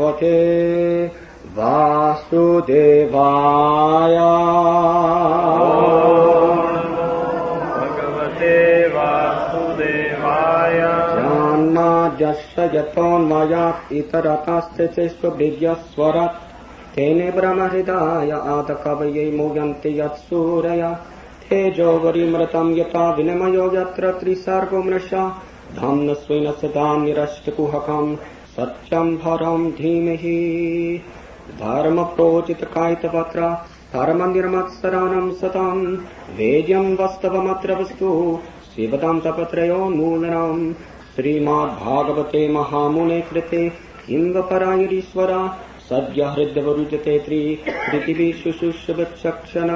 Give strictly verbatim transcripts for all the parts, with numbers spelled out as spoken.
Bhagavate Vasudevaya. Bhagavate Vasudevaya. Janmadhyasya yatonmayat itaratasthesva vidyaswarat tene brahmahridaya adakavaye moyanti yatsuraya tejo varimratam yata vinamayo yatra trisargo mrasha dhamna svena sadam nirashtakuhakam satyam bharam dhimehi dharma projita kaita patra dharma nirmatsaranam satam vedyam vastavamatra vastu sivadam tapatrayo moolanam Srimad Bhagavate Mahamune Krite Himva Parayurishvara Sadhya Hridyavarujate Tri Pritivi Shushushvath Shakshana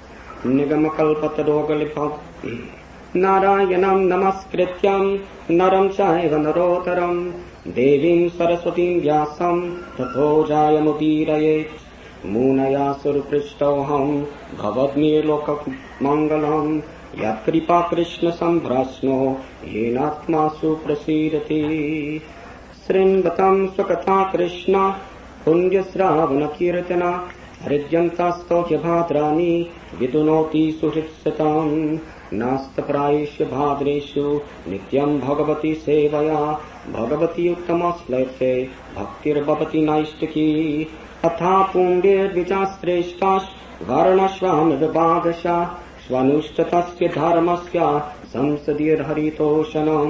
Nigamakalpatarogalipam Narayanam Namaskrityam Naram Chaiva Narotaram Devim Saraswatim Vyasam Tatho Jayamudiraye Munaya Suruprishtoham Bhavadmir Lokak Mangalam Yat Kripa Krishna Sambrasno Yenatma Suprasidati Srinvatam Swakatha Krishna Punya Sravana Kirtana Hridyantastohya Bhadrani Vidunoti Suhritsatam Nasta Praishya Bhadreshu Nityam Bhagavati Sevaya Bhagavati Uttamaslayate Bhaktir Bhavati Naishtaki Atha Pundir Vijasreshtash Varanashvam Vibhagasha Svanushatasya dharmasya samsadir haritoshanam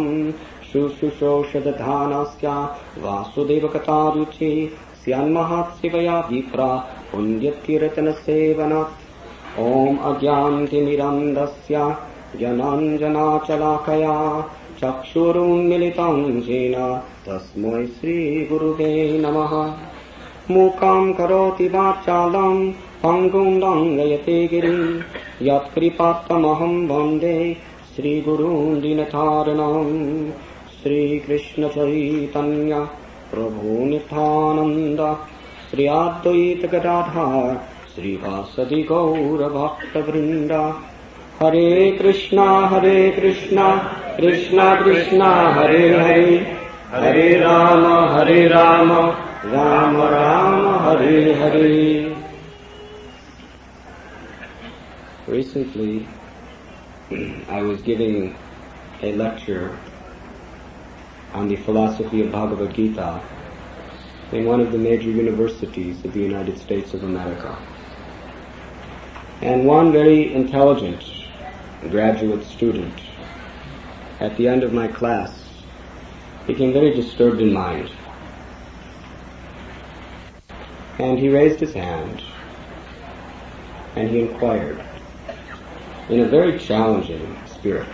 shushushoshadanasya vasudevakataruchi syanmahat sivaya vipra punyatirtana sevanat om agyanti mirandasya jananjana chalakaya chakshurun militam jena tasmai Sri Guruve namaha mukam karoti vachalam Pangum Langayate Girim Yat Kripatamaham Vande Sri Gurun Dinataranam Sri Krishna Chaitanya Prabhu Nityananda Sri Advaita Gadadhar Sri Vasadi Gaura Bhakta Vrinda Hare Krishna Hare Krishna Krishna Krishna Hare Hare Hare Rama Hare Rama Rama Rama Hare Hare. Recently, I was giving a lecture on the philosophy of Bhagavad Gita in one of the major universities of the United States of America. And one very intelligent graduate student, at the end of my class, became very disturbed in mind. And he raised his hand and he inquired, in a very challenging spirit,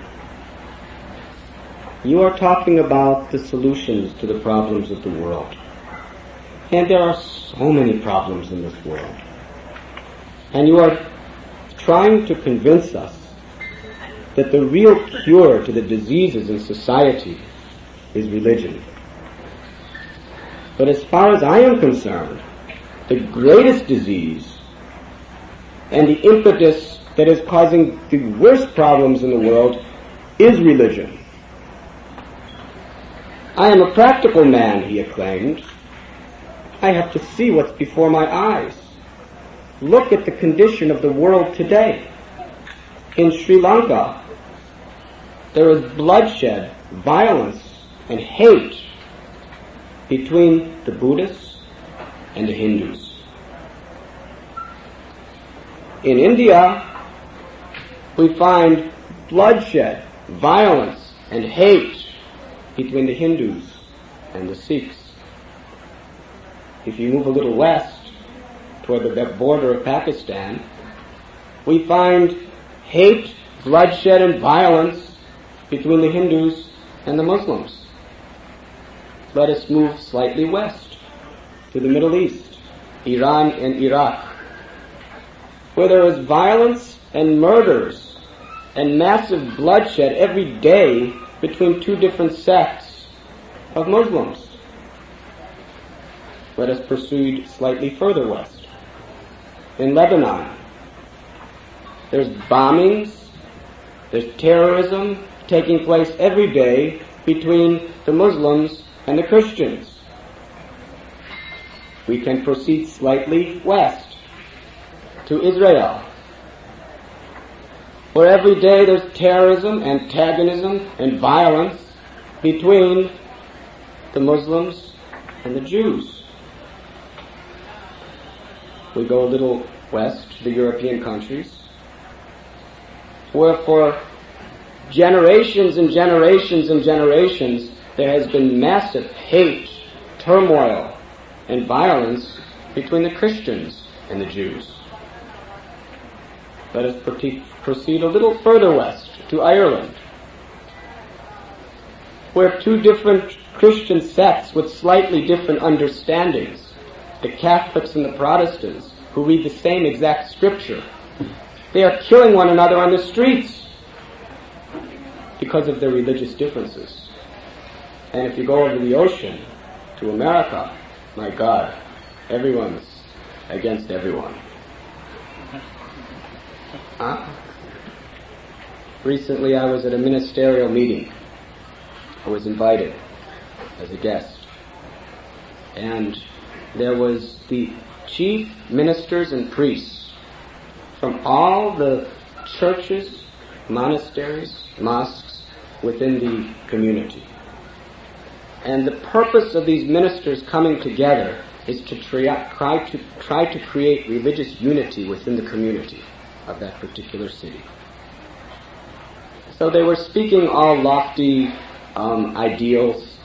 you are talking about the solutions to the problems of the world. And there are so many problems in this world. And you are trying to convince us that the real cure to the diseases in society is religion. But as far as I am concerned, the greatest disease and the impetus that is causing the worst problems in the world is religion. I am a practical man, he acclaimed. I have to see what's before my eyes. Look at the condition of the world today. In Sri Lanka, there is bloodshed, violence, and hate between the Buddhists and the Hindus. In India, we find bloodshed, violence, and hate between the Hindus and the Sikhs. If you move a little west, toward the border of Pakistan, we find hate, bloodshed, and violence between the Hindus and the Muslims. Let us move slightly west to the Middle East, Iran and Iraq, where there is violence and murders and massive bloodshed every day between two different sects of Muslims. Let us proceed slightly further west. In Lebanon, there's bombings, there's terrorism taking place every day between the Muslims and the Christians. we can proceed slightly west to Israel, where every day there's terrorism, antagonism, and violence between the Muslims and the Jews. We go a little west to the European countries, where for generations and generations and generations there has been massive hate, turmoil, and violence between the Christians and the Jews. Let us proceed a little further west to Ireland, where two different Christian sects with slightly different understandings, the Catholics and the Protestants, who read the same exact scripture, they are killing one another on the streets because of their religious differences. And if you go over the ocean to America, my God, everyone's against everyone. Huh? Recently I was at a ministerial meeting. I was invited as a guest. And there was the chief ministers and priests from all the churches, monasteries, mosques within the community. And the purpose of these ministers coming together is to try to try to create religious unity within the community of that particular city. So they were speaking all lofty um, ideals,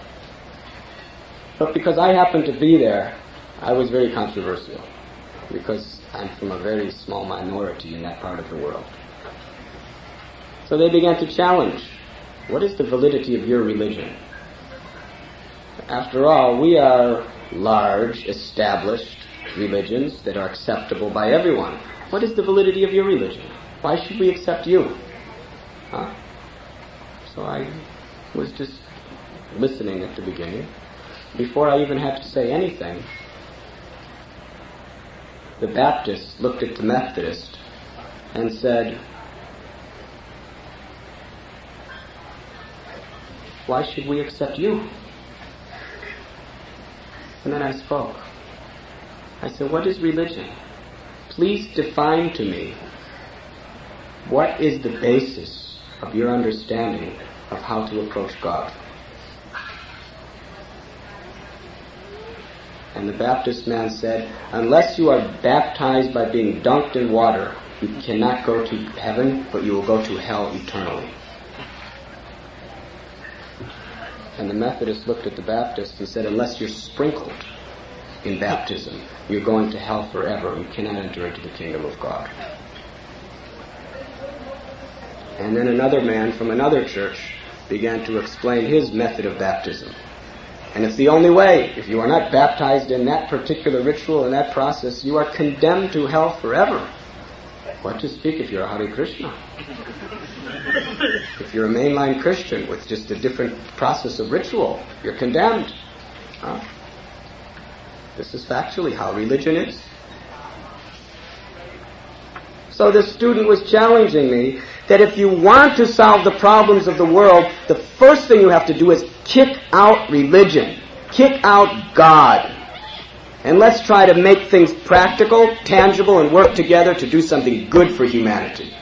but because I happened to be there, I was very controversial, because I'm from a very small minority in that part of the world. So they began to challenge, what is the validity of your religion? After all, we are large, established religions that are acceptable by everyone. What is the validity of your religion? Why should we accept you? Huh? So I was just listening at the beginning. Before I even had to say anything, the Baptist looked at the Methodist and said, why should we accept you? And then I spoke. I said, what is religion? Please define to me what is the basis of your understanding of how to approach God. And the Baptist man said, unless you are baptized by being dunked in water, you cannot go to heaven, but you will go to hell eternally. And the Methodist looked at the Baptist and said, unless you're sprinkled in baptism, you're going to hell forever. You cannot enter into the kingdom of God. And then another man from another church began to explain his method of baptism. And it's the only way. If you are not baptized in that particular ritual and that process, you are condemned to hell forever. What to speak if you're a Hare Krishna? If you're a mainline Christian with just a different process of ritual, you're condemned. Huh? This is factually how religion is. So the student was challenging me that if you want to solve the problems of the world, the first thing you have to do is kick out religion. Kick out God. And let's try to make things practical, tangible, and work together to do something good for humanity.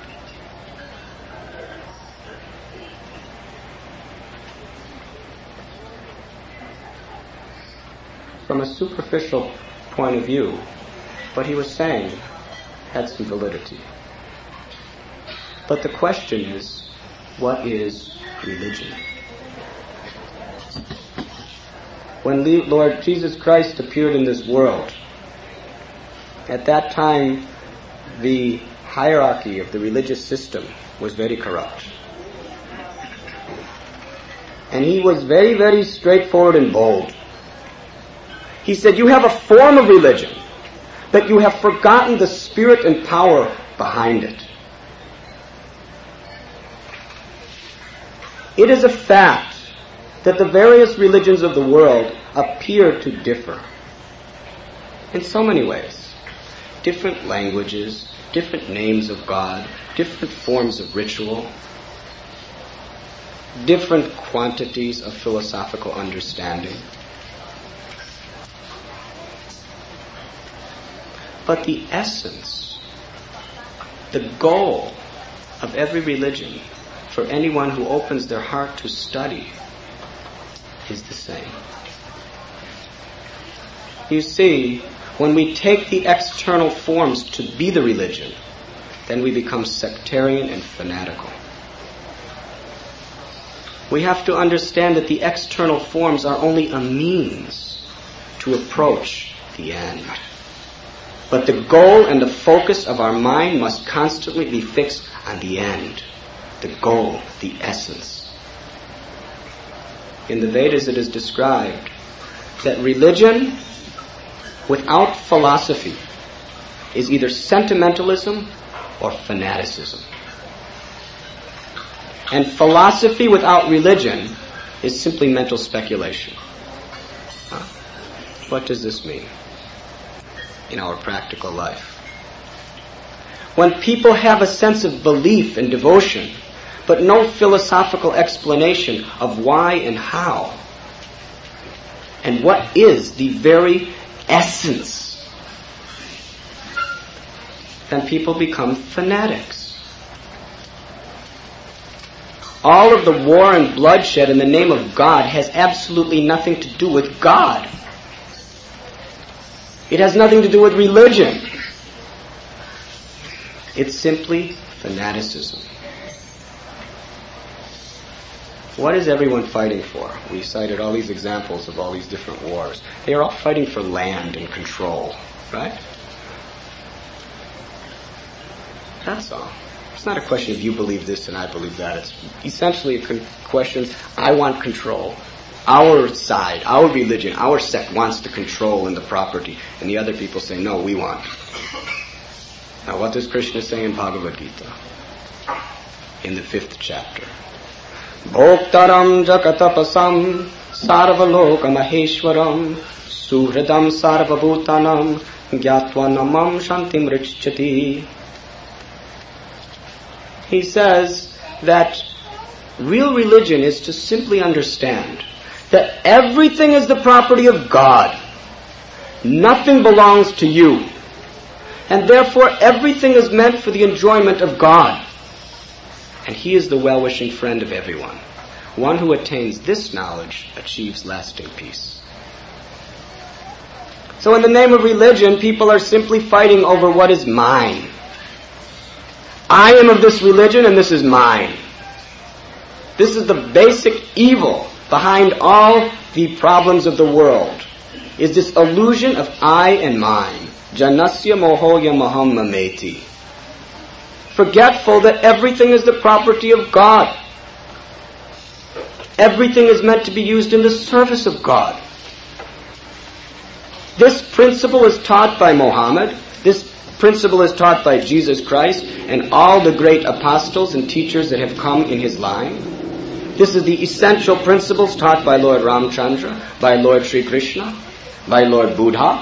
From a superficial point of view, what he was saying had some validity. But the question is, what is religion? When Lord Jesus Christ appeared in this world, at that time the hierarchy of the religious system was very corrupt. And he was very, very straightforward and bold. He said, you have a form of religion, but you have forgotten the spirit and power behind it. It is a fact that the various religions of the world appear to differ in so many ways. Different languages, different names of God, different forms of ritual, different quantities of philosophical understanding. But the essence, the goal of every religion, for anyone who opens their heart to study, is the same. You see, when we take the external forms to be the religion, then we become sectarian and fanatical. We have to understand that the external forms are only a means to approach the end. But the goal and the focus of our mind must constantly be fixed on the end, the goal, the essence. In the Vedas it is described that religion without philosophy is either sentimentalism or fanaticism. And philosophy without religion is simply mental speculation. Huh? What does this mean in our practical life? When people have a sense of belief and devotion, but no philosophical explanation of why and how, and what is the very essence, then people become fanatics. All of the war and bloodshed in the name of God has absolutely nothing to do with God. It has nothing to do with religion. It's simply fanaticism. What is everyone fighting for? We cited all these examples of all these different wars. They are all fighting for land and control, right? That's all. It's not a question of you believe this and I believe that. It's essentially a question, I want control. Our side, our religion, our sect wants the control and the property. And the other people say, no, we want. Now what does Krishna say in Bhagavad Gita? In the fifth chapter. Bhoktaram jakatapasam sarvaloka maheshwaram suhridam sarvabhutanam gyatva namam shantim richchati. He says that real religion is to simply understand that everything is the property of God. Nothing belongs to you. And therefore everything is meant for the enjoyment of God. And He is the well-wishing friend of everyone. One who attains this knowledge achieves lasting peace. So in the name of religion, people are simply fighting over what is mine. I am of this religion and this is mine. This is the basic evil behind all the problems of the world, is this illusion of I and mine. Janasya mohoya maham mameti. Forgetful that everything is the property of God. Everything is meant to be used in the service of God. This principle is taught by Muhammad. This principle is taught by Jesus Christ and all the great apostles and teachers that have come in His line. This is the essential principles taught by Lord Ramchandra, by Lord Sri Krishna, by Lord Buddha.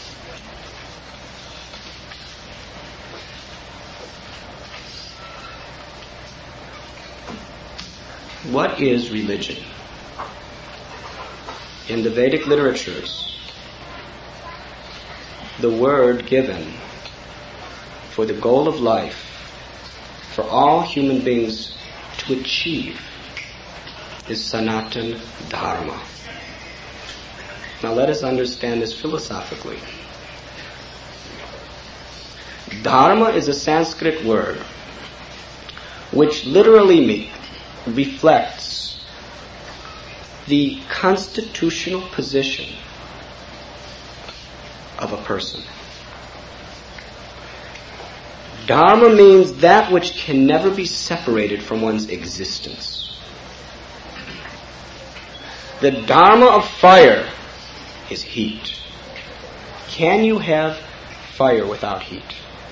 What is religion? In the Vedic literatures, the word given for the goal of life for all human beings to achieve is Sanatana Dharma. Now let us understand this philosophically. Dharma is a Sanskrit word which literally me- reflects the constitutional position of a person. Dharma means that which can never be separated from one's existence. The dharma of fire is heat. Can you have fire without heat?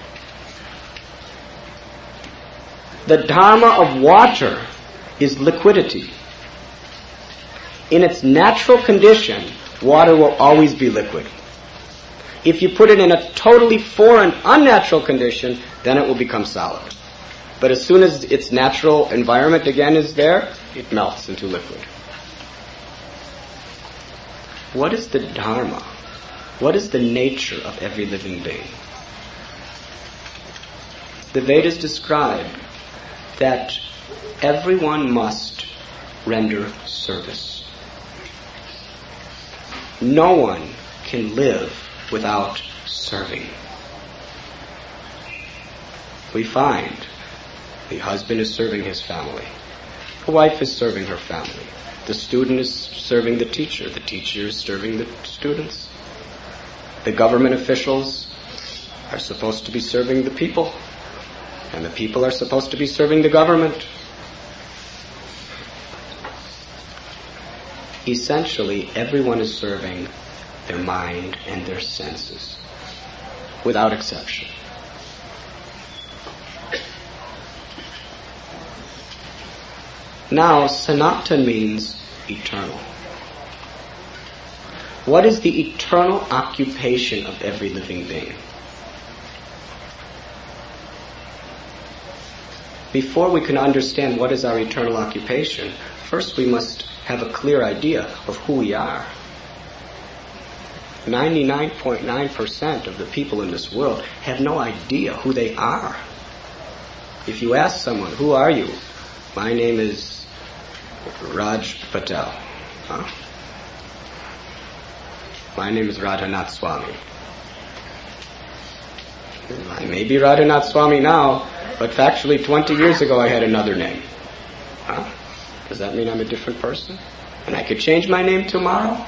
The dharma of water is liquidity. In its natural condition, water will always be liquid. If you put it in a totally foreign, unnatural condition, then it will become solid. But as soon as its natural environment again is there, it melts into liquid. What is the dharma? What is the nature of every living being? the Vedas describe that everyone must render service. No one can live without serving. We find the husband is serving his family. The wife is serving her family. The student is serving the teacher. The teacher is serving the students. The government officials are supposed to be serving the people. And the people are supposed to be serving the government. Essentially, everyone is serving their mind and their senses, without exception. Now, Sanatan means eternal. What is the eternal occupation of every living being? Before we can understand what is our eternal occupation, first we must have a clear idea of who we are. ninety-nine point nine percent of the people in this world have no idea who they are. If you ask someone, who are you? My name is Raj Patel. Huh? My name is Radhanath Swami. I may be Radhanath Swami now, but factually twenty years ago I had another name. Huh? Does that mean I'm a different person? And I could change my name tomorrow?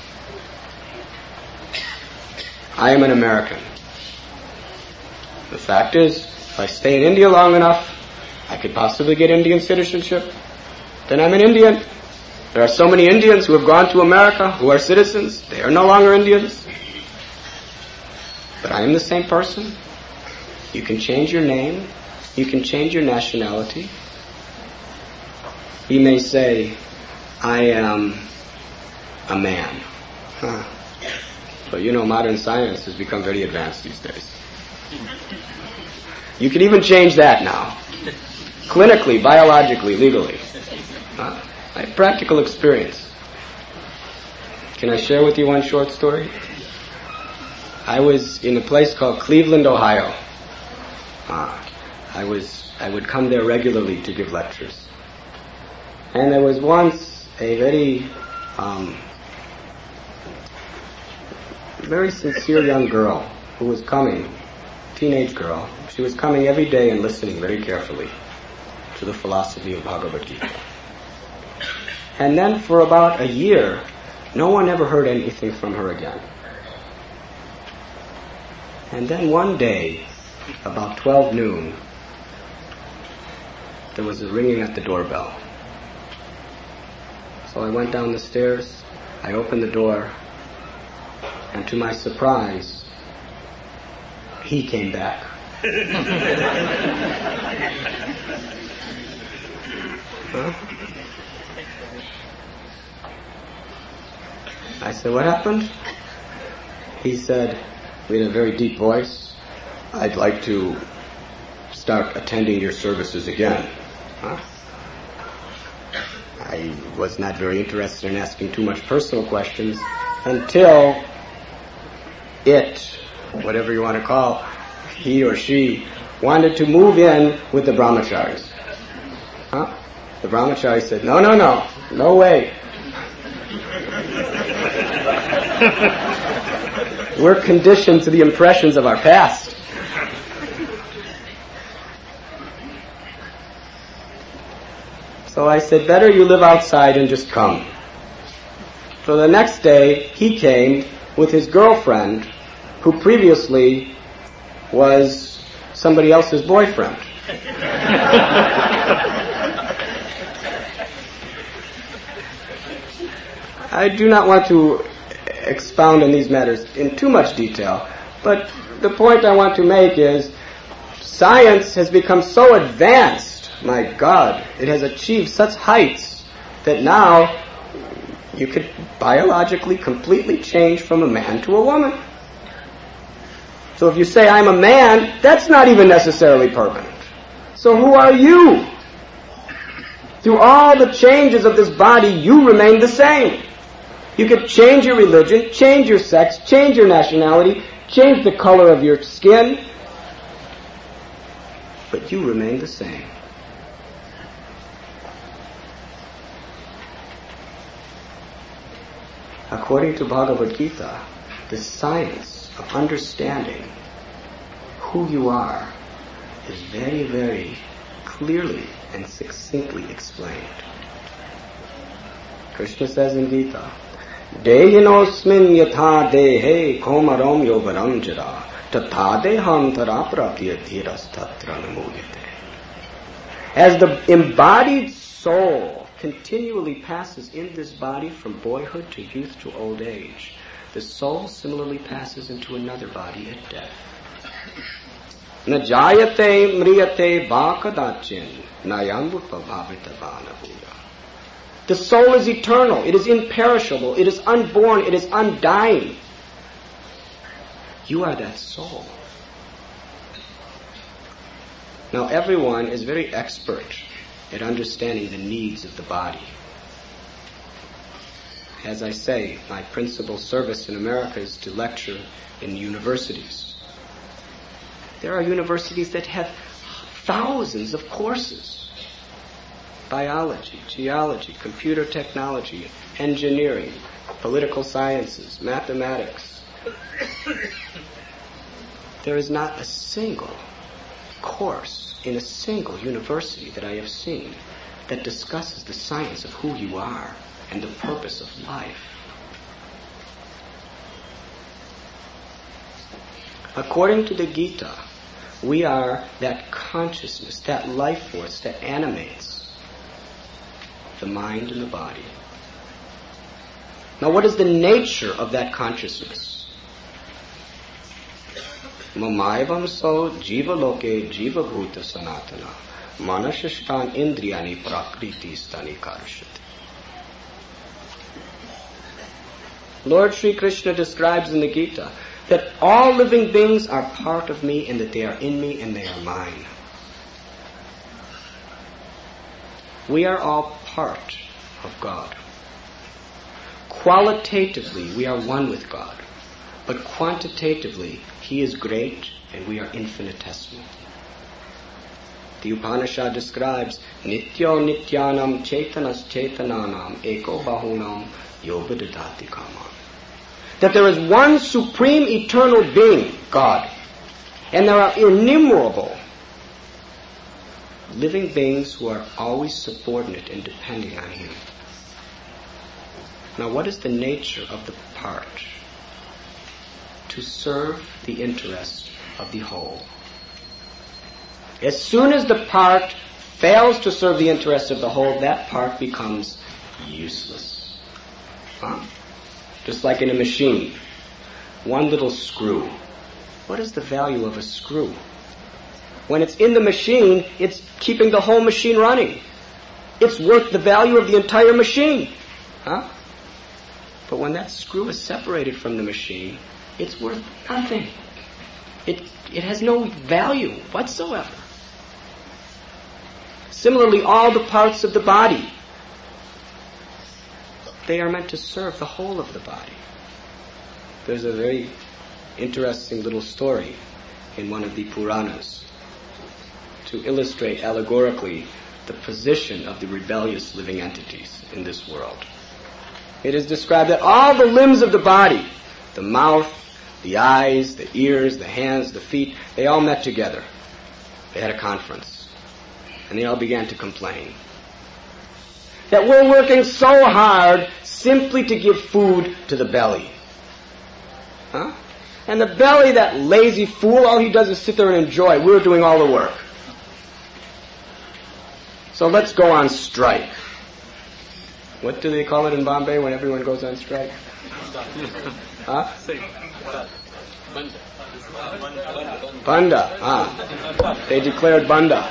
I am an American. The fact is, if I stay in India long enough, I could possibly get Indian citizenship. Then I'm an Indian. There are so many Indians who have gone to America, who are citizens. They are no longer Indians. But I am the same person. You can change your name. You can change your nationality. You may say, I am a man. Huh. But you know, modern science has become very advanced these days. You can even change that now. Clinically, biologically, legally. Huh? I have practical experience. Can I share with you one short story? I was in a place called Cleveland, Ohio. Uh, I was I would come there regularly to give lectures. And there was once a very um, very sincere young girl who was coming, teenage girl. She was coming every day and listening very carefully to the philosophy of Bhagavad Gita. And then for about a year, no one ever heard anything from her again. And then one day, about twelve noon, there was a ringing at the doorbell. So I went down the stairs, I opened the door, and to my surprise, he came back. Huh? I said, what happened? He said, in a very deep voice, I'd like to start attending your services again. Huh? I was not very interested in asking too much personal questions until it, whatever you want to call, he or she, wanted to move in with the brahmacharis. Huh? The brahmachari said, no, no, no, no way. We're conditioned to the impressions of our past. So I said, better you live outside and just come. So the next day, he came with his girlfriend, who previously was somebody else's boyfriend. I do not want to expound on these matters in too much detail, but the point I want to make is science has become so advanced, my God, it has achieved such heights that now you could biologically completely change from a man to a woman. So if you say, I'm a man, that's not even necessarily permanent. So who are you? Through all the changes of this body, you remain the same. You could change your religion, change your sex, change your nationality, change the color of your skin. but you remain the same. According to Bhagavad Gita, the science of understanding who you are is very, very clearly and succinctly explained. Krishna says in Gita, Dehinosmin yatha dehe komaram yovaram jara tatha deham taraprapya dhirastatra namuyate. As the embodied soul continually passes in this body from boyhood to youth to old age, the soul similarly passes into another body at death. Na jayate mriyate bhakadachin nayambupa bhavitavanavuya. The soul is eternal, it is imperishable, it is unborn, it is undying. You are that soul. Now everyone is very expert at understanding the needs of the body. As I say, my principal service in America is to lecture in universities. There are universities that have thousands of courses. Biology, geology, computer technology, engineering, political sciences, mathematics. There is not a single course in a single university that I have seen that discusses the science of who you are and the purpose of life. According to the Gita, we are that consciousness, that life force that animates the mind and the body. Now, what is the nature of that consciousness? Mamaivam so jiva loke jiva bhuta sanatana manashishtan indriyani prakriti stani karshati. Lord Sri Krishna describes in the Gita that all living beings are part of me and that they are in me and they are mine. We are all part of God. Qualitatively, we are one with God. But quantitatively, He is great and we are infinitesimal. The Upanishad describes Nityo Nityanam Chaitanas Chaitananam Eko Bahunam Yoga Dadati Kaman. That there is one supreme eternal being, God, and there are innumerable living beings who are always subordinate and depending on Him. Now, what is the nature of the part? To serve the interest of the whole. As soon as the part fails to serve the interest of the whole, that part becomes useless. Huh? Just like in a machine. One little screw. What is the value of a screw? When it's in the machine, it's keeping the whole machine running. It's worth the value of the entire machine. Huh? But when that screw is separated from the machine, it's worth nothing. It, it has no value whatsoever. Similarly, all the parts of the body, they are meant to serve the whole of the body. There's a very interesting little story in one of the Puranas to illustrate allegorically the position of the rebellious living entities in this world. It is described that all the limbs of the body, the mouth, the eyes, the ears, the hands, the feet, they all met together. They had a conference. And they all began to complain that we're working so hard simply to give food to the belly. Huh? And the belly, that lazy fool, all he does is sit there and enjoy. We're doing all the work. So let's go on strike. What do they call it in Bombay when everyone goes on strike? Huh? Banda. Ah. They declared Banda.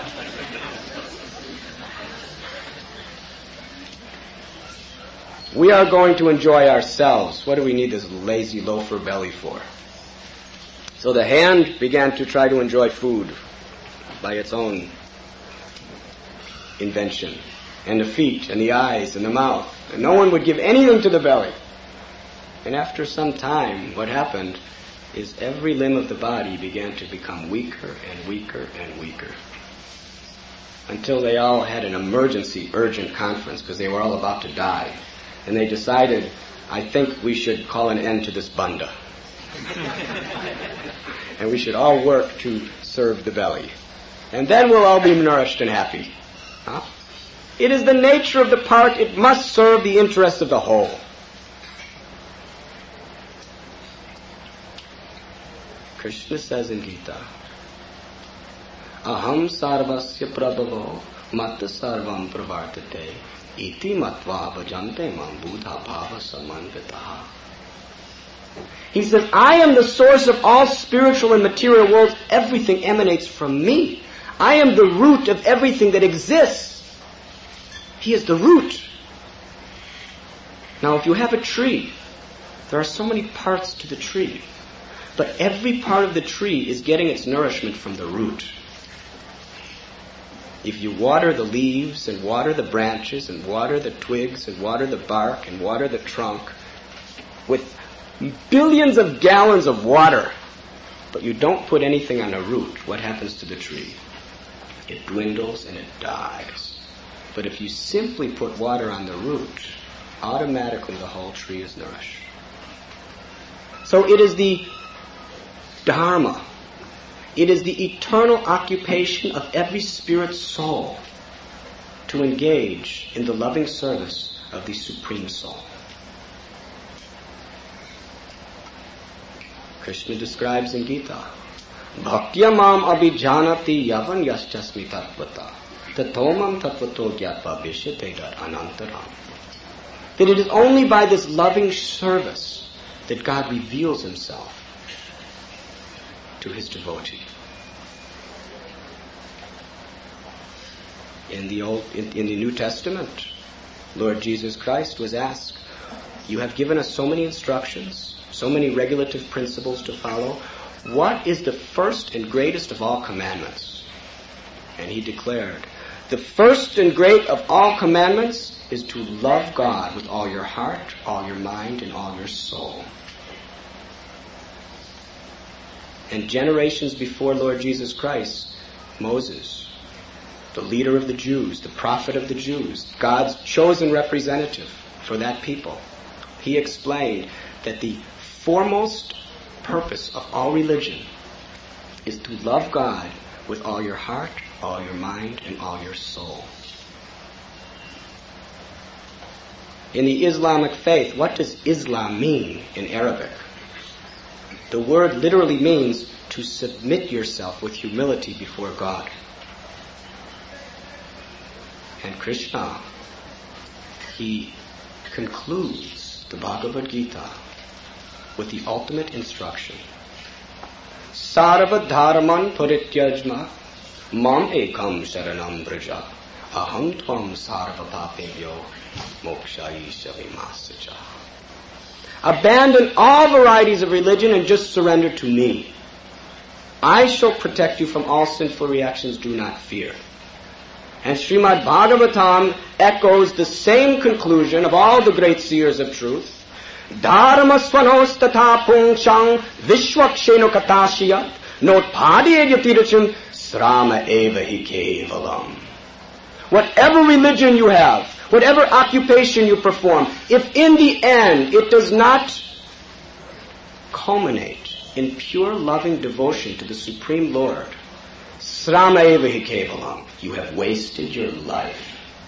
We are going to enjoy ourselves. What do we need this lazy loafer belly for? So the hand began to try to enjoy food by its own invention. And the feet, and the eyes, and the mouth. And no one would give anything to the belly. And after some time, what happened is every limb of the body began to become weaker and weaker and weaker. until they all had an emergency, urgent conference because they were all about to die. And they decided, I think we should call an end to this banda. And we should all work to serve the belly. And then we'll all be nourished and happy. Huh? It is the nature of the part. It must serve the interests of the whole. Krishna says in Gita, Aham sarvasya prabhavo matta sarvam pravartate iti matva bhajante mam buddha bhava samanvitaha. He says, I am the source of all spiritual and material worlds. Everything emanates from me. I am the root of everything that exists. He is the root. Now, if you have a tree, there are so many parts to the tree. But every part of the tree is getting its nourishment from the root. If you water the leaves and water the branches and water the twigs and water the bark and water the trunk with billions of gallons of water, but you don't put anything on the root, what happens to the tree? It dwindles and it dies. But if you simply put water on the root, automatically the whole tree is nourished. So it is the Dharma. It is the eternal occupation of every spirit soul to engage in the loving service of the Supreme Soul. Krishna describes in Gita, Bhaktya mam abhijanati yavan yaschasmi tattvata tatomam tattvato gyatva vishyate anantaram. That it is only by this loving service that God reveals himself to his devotee. In the Old, in, in the New Testament, Lord Jesus Christ was asked, you have given us so many instructions, so many regulative principles to follow. What is the first and greatest of all commandments? And he declared, the first and great of all commandments is to love God with all your heart, all your mind, and all your soul. And generations before Lord Jesus Christ, Moses, the leader of the Jews, the prophet of the Jews, God's chosen representative for that people, he explained that the foremost purpose of all religion is to love God with all your heart, all your mind, and all your soul. In the Islamic faith, what does Islam mean in Arabic? The word literally means to submit yourself with humility before God. And Krishna, he concludes the Bhagavad Gita with the ultimate instruction. Sarva dharman parityajma mam ekam sharanam braja aham tvam sarva papebhyo mokshayisya vimasacha. Abandon all varieties of religion and just surrender to me. I shall protect you from all sinful reactions. Do not fear. And Srimad Bhagavatam echoes the same conclusion of all the great seers of truth. Dharma swanos tatha pungshang vishwaksheno katashiyat notpadyeyatiracham srama eva hi kevalam. Whatever religion you have, whatever occupation you perform, if in the end it does not culminate in pure loving devotion to the Supreme Lord, srama eva hi kevalam, you have wasted your life.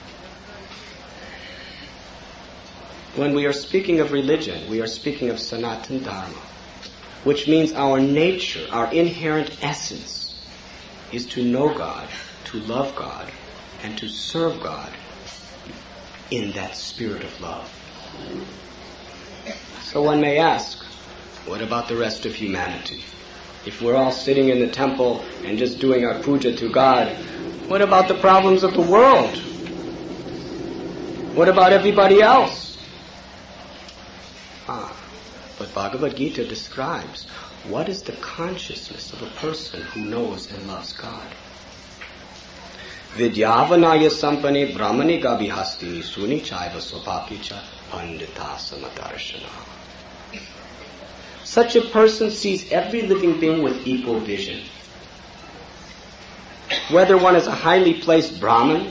When we are speaking of religion, we are speaking of Sanatana Dharma, which means our nature, our inherent essence, is to know God, to love God, and to serve God in that spirit of love. So one may ask, what about the rest of humanity? If we're all sitting in the temple and just doing our puja to God, what about the problems of the world? What about everybody else? Ah, but Bhagavad Gita describes what is the consciousness of a person who knows and loves God. Vidyavanaya sampane brahmani gabhihasti suni chaiva sopakicha pandita samadarshana. Such a person sees every living being with equal vision. Whether one is a highly placed Brahmin,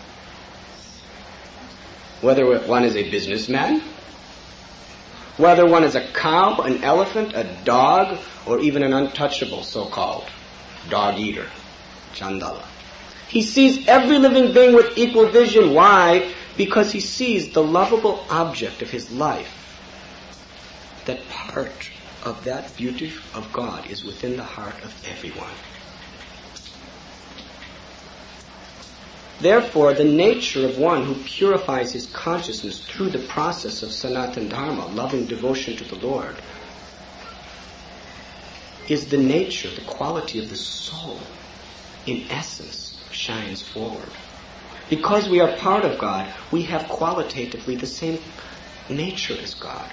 whether one is a businessman, whether one is a cow, an elephant, a dog, or even an untouchable so-called dog eater, Chandala. He sees every living being with equal vision. Why? Because he sees the lovable object of his life. That part of that beauty of God is within the heart of everyone. Therefore, the nature of one who purifies his consciousness through the process of Sanatana Dharma, loving devotion to the Lord, is the nature, the quality of the soul, in essence, shines forward. Because we are part of God, we have qualitatively the same nature as God.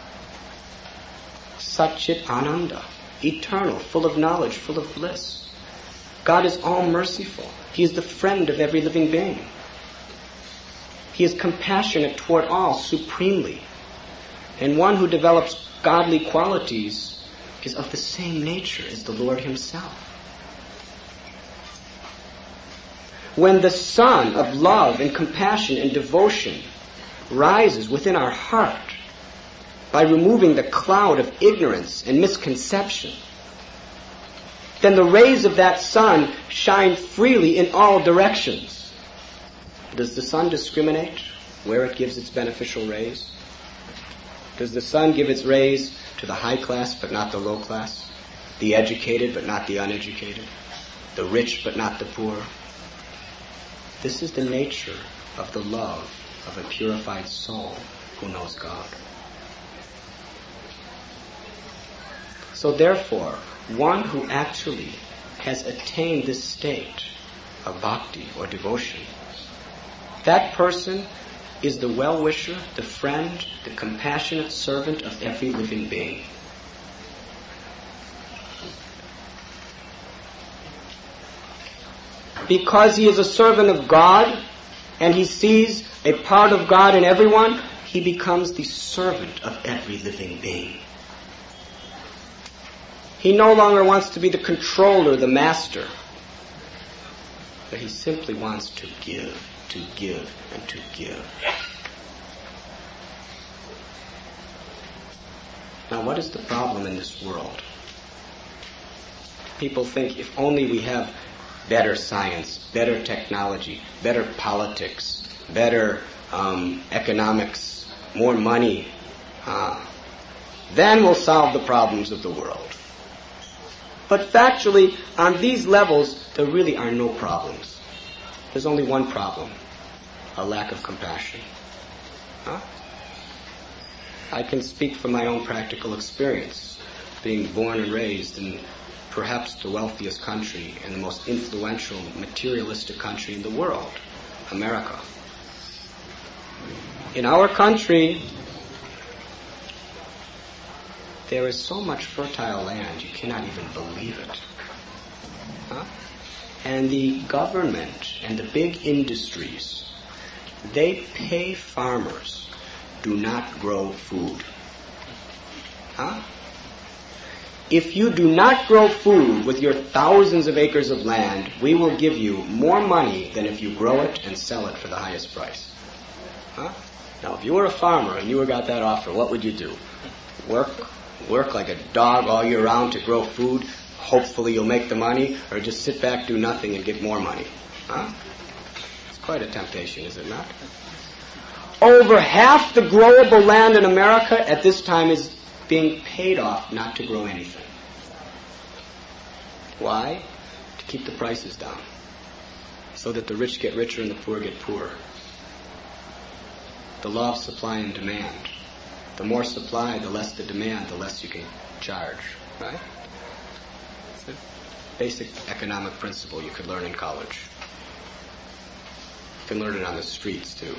Satchit Ananda, eternal, full of knowledge, full of bliss. God is all merciful. He is the friend of every living being. He is compassionate toward all supremely. And one who develops godly qualities is of the same nature as the Lord himself. When the sun of love and compassion and devotion rises within our heart by removing the cloud of ignorance and misconception, then the rays of that sun shine freely in all directions. Does the sun discriminate where it gives its beneficial rays? Does the sun give its rays to the high class but not the low class? The educated but not the uneducated? The rich but not the poor? This is the nature of the love of a purified soul who knows God. So therefore, one who actually has attained this state of bhakti or devotion, that person is the well-wisher, the friend, the compassionate servant of every living being. Because he is a servant of God and he sees a part of God in everyone, he becomes the servant of every living being. He no longer wants to be the controller, the master, but he simply wants to give, to give, and to give. Now, what is the problem in this world? People think if only we have better science, better technology, better politics, better um, economics, more money, uh, then we'll solve the problems of the world. But factually, on these levels, there really are no problems. There's only one problem: a lack of compassion. Huh? I can speak from my own practical experience, being born and raised in perhaps the wealthiest country and the most influential, materialistic country in the world, America. In our country, there is so much fertile land, you cannot even believe it. Huh? And the government and the big industries, they pay farmers do not grow food. Huh? If you do not grow food with your thousands of acres of land, we will give you more money than if you grow it and sell it for the highest price. Huh? Now, if you were a farmer and you got that offer, what would you do? Work, work like a dog all year round to grow food? Hopefully you'll make the money, or just sit back, do nothing, and get more money? Huh? It's quite a temptation, is it not? Over half the growable land in America at this time is being paid off not to grow anything. Why? To keep the prices down, so that the rich get richer and the poor get poorer. The law of supply and demand. The more supply, the less the demand, the less you can charge, right? It's a basic economic principle you could learn in college. You can learn it on the streets, too.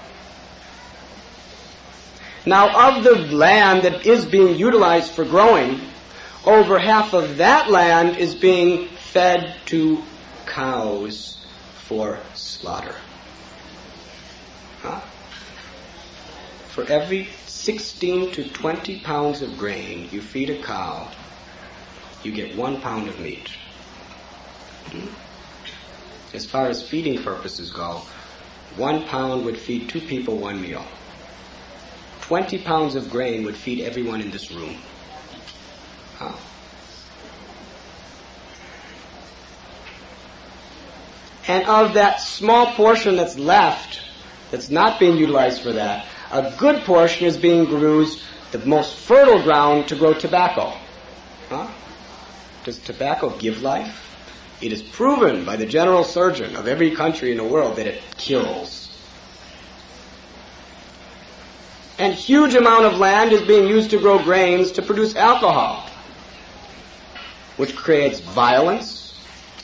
Now, of the land that is being utilized for growing, over half of that land is being fed to cows for slaughter. Huh? For every sixteen to twenty pounds of grain you feed a cow, you get one pound of meat. Hmm? as far as feeding purposes go, one pound would feed two people one meal. Twenty pounds of grain would feed everyone in this room. Huh? And of that small portion that's left, that's not being utilized for that, a good portion is being used, the most fertile ground, to grow tobacco. Huh? Does tobacco give life? It is proven by the general surgeon of every country in the world that it kills. And huge amount of land is being used to grow grains to produce alcohol, which creates violence,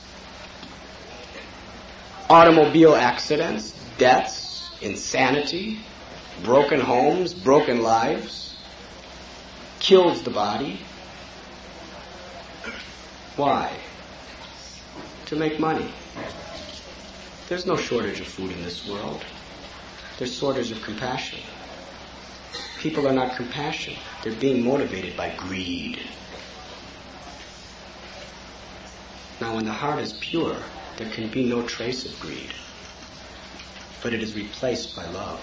automobile accidents, deaths, insanity, broken homes, broken lives, kills the body. Why? To make money. There's no shortage of food in this world. There's shortage of compassion. People are not compassionate. They're being motivated by greed. Now, when the heart is pure, there can be no trace of greed, but it is replaced by love.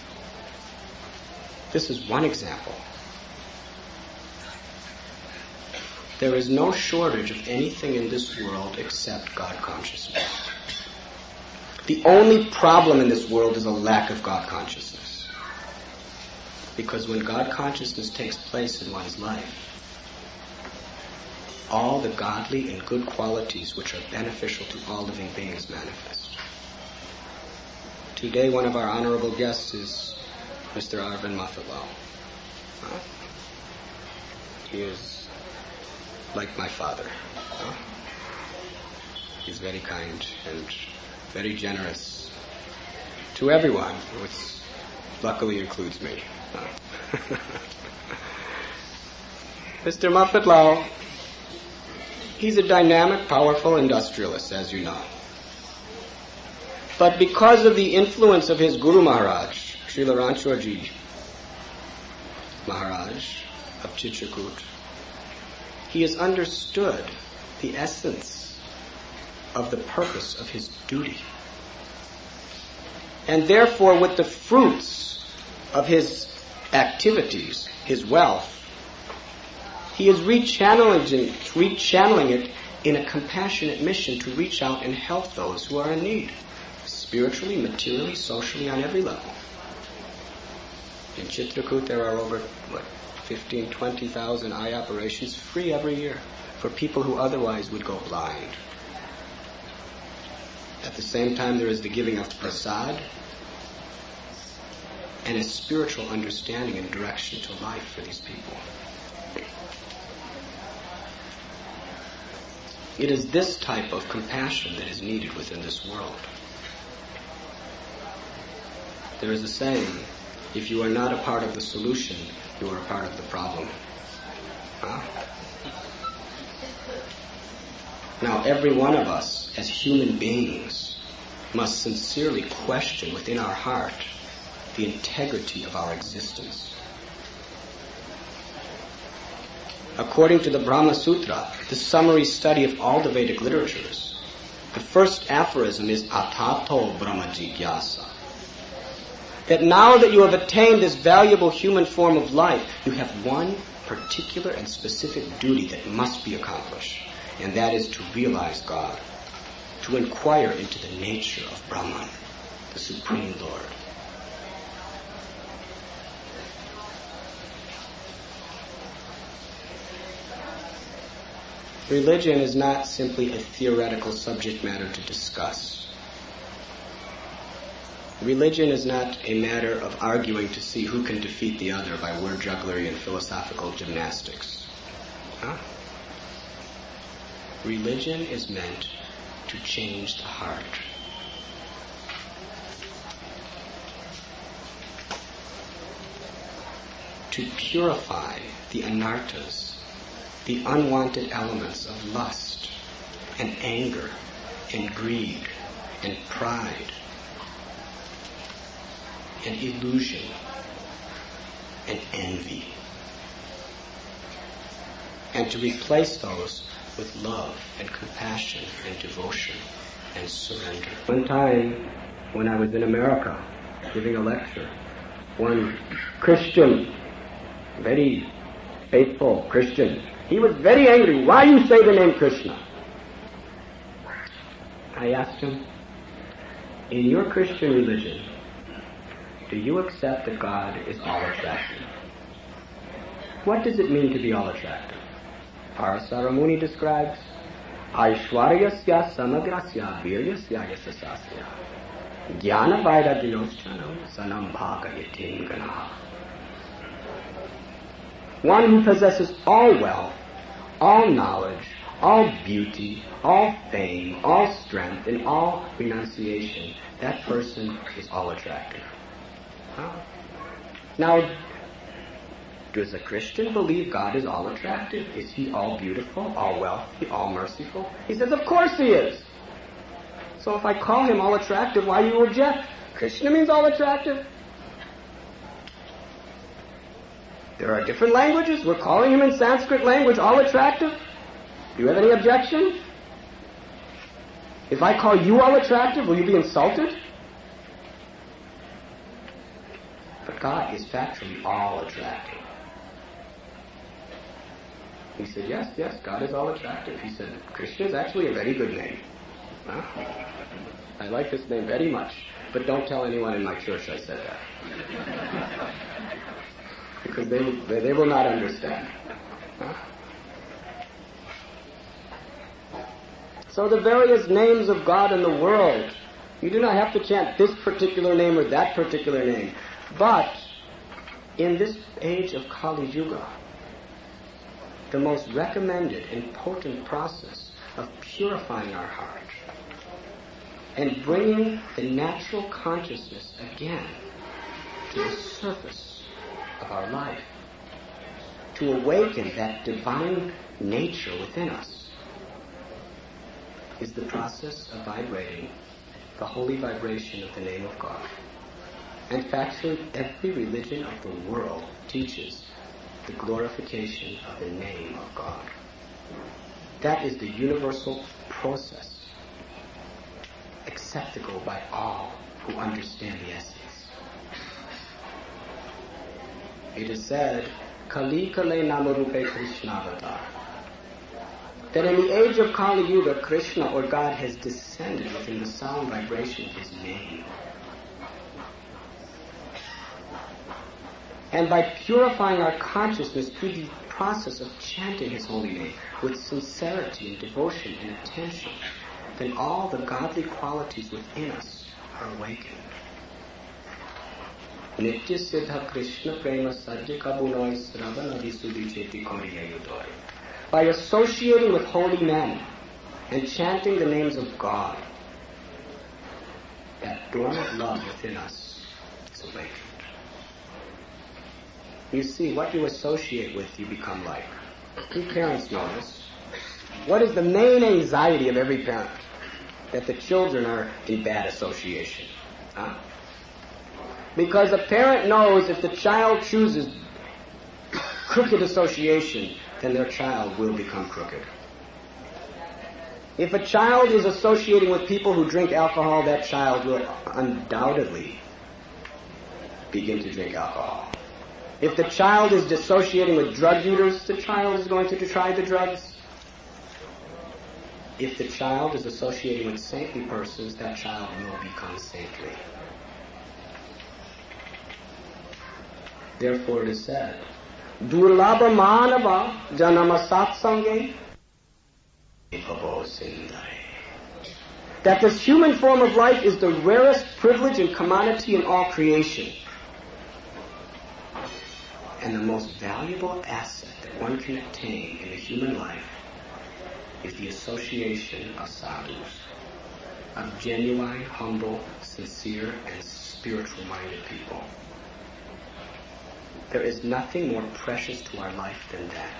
This is one example. There is no shortage of anything in this world except God consciousness. The only problem in this world is a lack of God consciousness. Because when God consciousness takes place in one's life, all the godly and good qualities which are beneficial to all living beings manifest. Today, one of our honorable guests is Mister Arvind Mafatlau. Huh? He is like my father. Huh? He's very kind and very generous to everyone, which luckily includes me. Huh? Mister Mafatlau, he's a dynamic, powerful industrialist, as you know. But because of the influence of his Guru Maharaj, Srila Ranchorji Maharaj of Chitrakoot, he has understood the essence of the purpose of his duty. And therefore, with the fruits of his activities, his wealth, he is rechanneling, rechanneling it in a compassionate mission to reach out and help those who are in need, spiritually, materially, socially, on every level. In Chitrakoot, there are over, what, fifteen, twenty thousand eye operations free every year for people who otherwise would go blind. At the same time, there is the giving of prasad and a spiritual understanding and direction to life for these people. It is this type of compassion that is needed within this world. There is a saying, if you are not a part of the solution, you are a part of the problem. Huh? Now, every one of us, as human beings, must sincerely question within our heart the integrity of our existence. According to the Brahma Sutra, the summary study of all the Vedic literatures, the first aphorism is Atato Brahma Jigyasa. That now that you have attained this valuable human form of life, you have one particular and specific duty that must be accomplished, and that is to realize God, to inquire into the nature of Brahman, the Supreme Lord. Religion is not simply a theoretical subject matter to discuss. Religion is not a matter of arguing to see who can defeat the other by word jugglery and philosophical gymnastics. Huh? Religion is meant to change the heart. To purify the anartas, the unwanted elements of lust and anger and greed and pride and illusion and envy, and to replace those with love and compassion and devotion and surrender. One time, when I was in America, giving a lecture, one Christian, very faithful Christian, he was very angry. Why you say the name Krishna? I asked him, in your Christian religion, do you accept that God is all attractive? What does it mean to be all attractive? Parasara Muni describes Aishwaryasya samagrasya viryasya yasasasya jnana vairagyoschanam sanam bhagayatim ganaha. One who possesses all wealth, all knowledge, all beauty, all fame, all strength, and all renunciation, that person is all attractive. Huh? Now, does a Christian believe God is all attractive? Is he all beautiful, all wealthy, all merciful? He says, of course he is. So if I call him all attractive, why do you object? Krishna means all attractive. There are different languages. We're calling him in Sanskrit language all attractive. Do you have any objection? If I call you all attractive, will you be insulted? But God is factually all attractive. He said, yes, yes, God is all attractive. He said, Krishna is actually a very good name. Huh? I like this name very much, but don't tell anyone in my church I said that. Because they, they, they will not understand. Huh? So the various names of God in the world, you do not have to chant this particular name or that particular name. But in this age of Kali Yuga, the most recommended and potent process of purifying our heart and bringing the natural consciousness again to the surface of our life, to awaken that divine nature within us, is the process of vibrating the holy vibration of the name of God. And factually, every religion of the world teaches the glorification of the name of God. That is the universal process, acceptable by all who understand the essence. It is said, Kali Kale Namarupe Krishnavatar, that in the age of Kali Yuga, Krishna or God has descended within the sound vibration of his name. And by purifying our consciousness through the process of chanting his holy name with sincerity and devotion and attention, then all the godly qualities within us are awakened. Nitya Siddha Krishna Prema Sajja Kabunoi Sravanadi Sudhi Cheti Koriyayudoi. By associating with holy men and chanting the names of God, that dormant love within us is awakened. You see, what you associate with, you become like. You parents know this. What is the main anxiety of every parent? That the children are in bad association. Huh? Because a parent knows if the child chooses crooked association, then their child will become crooked. If a child is associating with people who drink alcohol, that child will undoubtedly begin to drink alcohol. If the child is dissociating with drug users, the child is going to try the drugs. If the child is associating with saintly persons, that child will become saintly. Therefore it is said, Durlabha manava janama satsange bhavo sindhare. That this human form of life is the rarest privilege and commodity in all creation. And the most valuable asset that one can attain in a human life is the association of sadhus, of genuine, humble, sincere, and spiritual-minded people. There is nothing more precious to our life than that.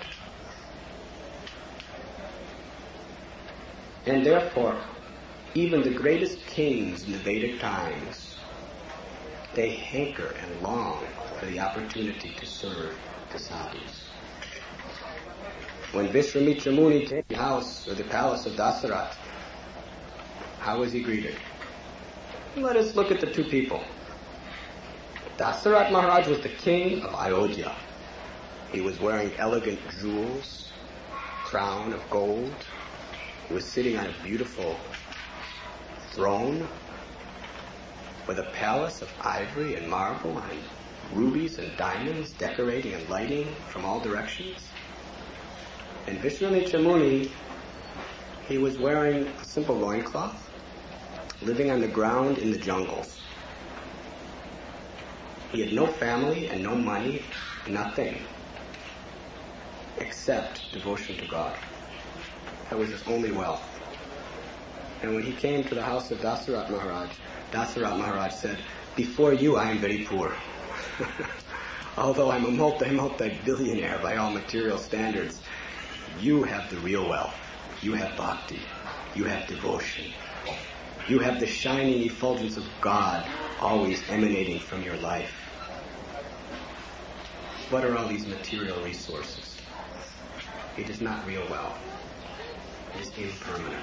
And therefore, even the greatest kings in the Vedic times, they hanker and long for the opportunity to serve the sadhus. When Vishwamitra Muni came to the house or the palace of Dasarath, How was he greeted? Let us look at the two people. Dasarat Maharaj was the king of Ayodhya. He was wearing elegant jewels, crown of gold. He was sitting on a beautiful throne with a palace of ivory and marble and rubies and diamonds decorating and lighting from all directions. And Vishwamitra Muni, he was wearing a simple loincloth, living on the ground in the jungles. He had no family and no money, nothing, except devotion to God. That was his only wealth. And when he came to the house of Dasarat Maharaj, Dasarat Maharaj said, "Before you I am very poor. Although I'm a multi, multi-billionaire by all material standards, you have the real wealth. You have bhakti. You have devotion. You have the shining effulgence of God always emanating from your life. What are all these material resources? It is not real wealth. It is impermanent."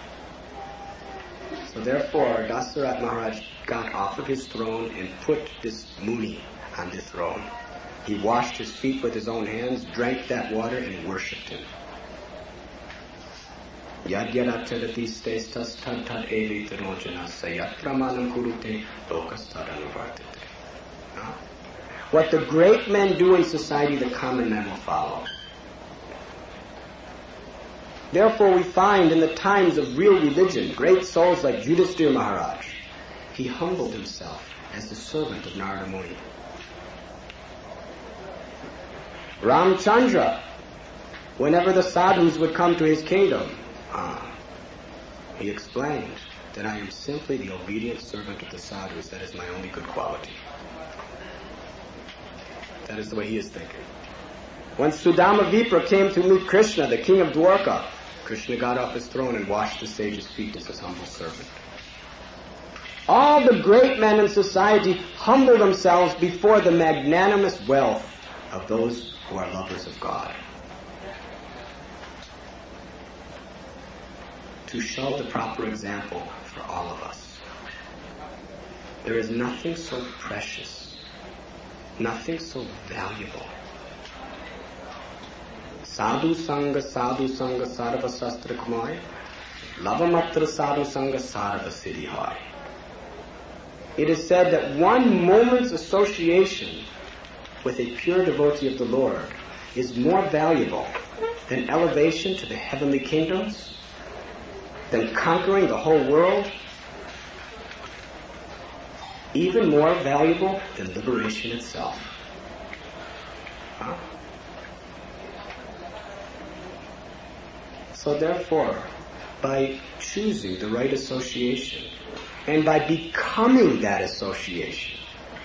So therefore, Dasarat Maharaj got off of his throne and put this Muni on the throne. He washed his feet with his own hands, drank that water, and worshipped him. Yad yadatarati stestas tad tad evi tarojanasa yatramanam kurute lokas tadanuvartate. What the great men do in society, the common men will follow. Therefore we find in the times of real religion, great souls like Yudhisthira Maharaj, he humbled himself as the servant of Narada Muni. Ramchandra, whenever the sadhus would come to his kingdom, ah, he explained that I am simply the obedient servant of the sadhus. That is my only good quality. That is the way he is thinking. When Sudama Vipra came to meet Krishna, the king of Dwarka, Krishna got off his throne and washed the sage's feet as his humble servant. All the great men in society humble themselves before the magnanimous wealth of those who are lovers of God. To show the proper example for all of us. There is nothing so precious, nothing so valuable. Sadhu Sangha, Sadhu Sangha, Sarva Sastra Kumai, Lavamatra Sadhu Sangha, Sarva Siddhi Hai. It is said that one moment's association with a pure devotee of the Lord is more valuable than elevation to the heavenly kingdoms, than conquering the whole world, even more valuable than liberation itself. Huh? So therefore, by choosing the right association, and by becoming that association,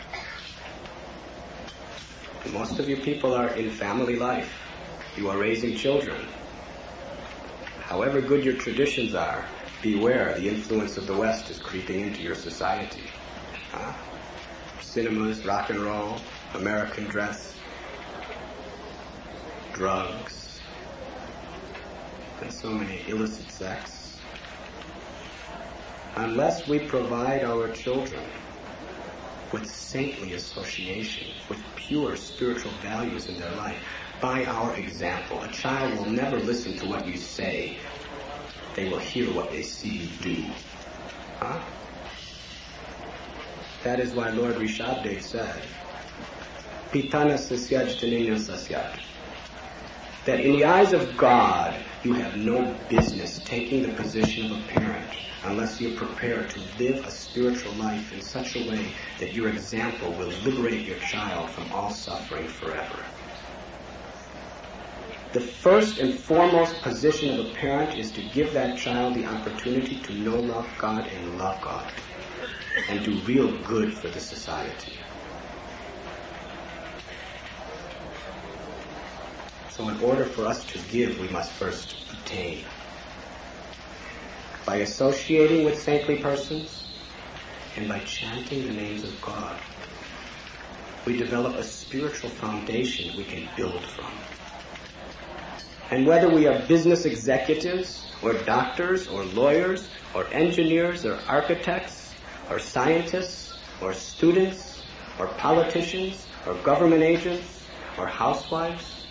most of you people are in family life. You are raising children. However good your traditions are, beware, the influence of the West is creeping into your society. Huh? Cinemas, rock and roll, American dress, drugs, and so many illicit sex. Unless we provide our children with saintly association, with pure spiritual values in their life, by our example. A child will never listen to what you say. They will hear what they see you do. Huh? That is why Lord Rishabdev said, Pitana sasyaj tanina sasyaj. That in the eyes of God, you have no business taking the position of a parent unless you're prepared to live a spiritual life in such a way that your example will liberate your child from all suffering forever. The first and foremost position of a parent is to give that child the opportunity to know love God and love God and do real good for the society. So in order for us to give, we must first obtain. By associating with saintly persons and by chanting the names of God, we develop a spiritual foundation we can build from. And whether we are business executives, or doctors, or lawyers, or engineers, or architects, or scientists, or students, or politicians, or government agents, or housewives,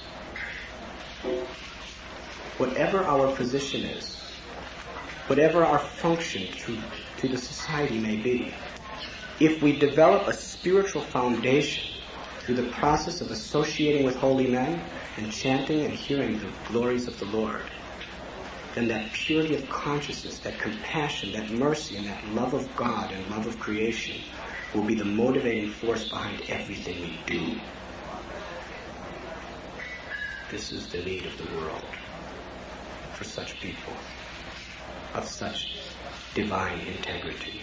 whatever our position is, whatever our function to, to the society may be, if we develop a spiritual foundation through the process of associating with holy men and chanting and hearing the glories of the Lord, then that purity of consciousness, that compassion, that mercy, and that love of God and love of creation will be the motivating force behind everything we do. This is the need of the world for such people of such divine integrity.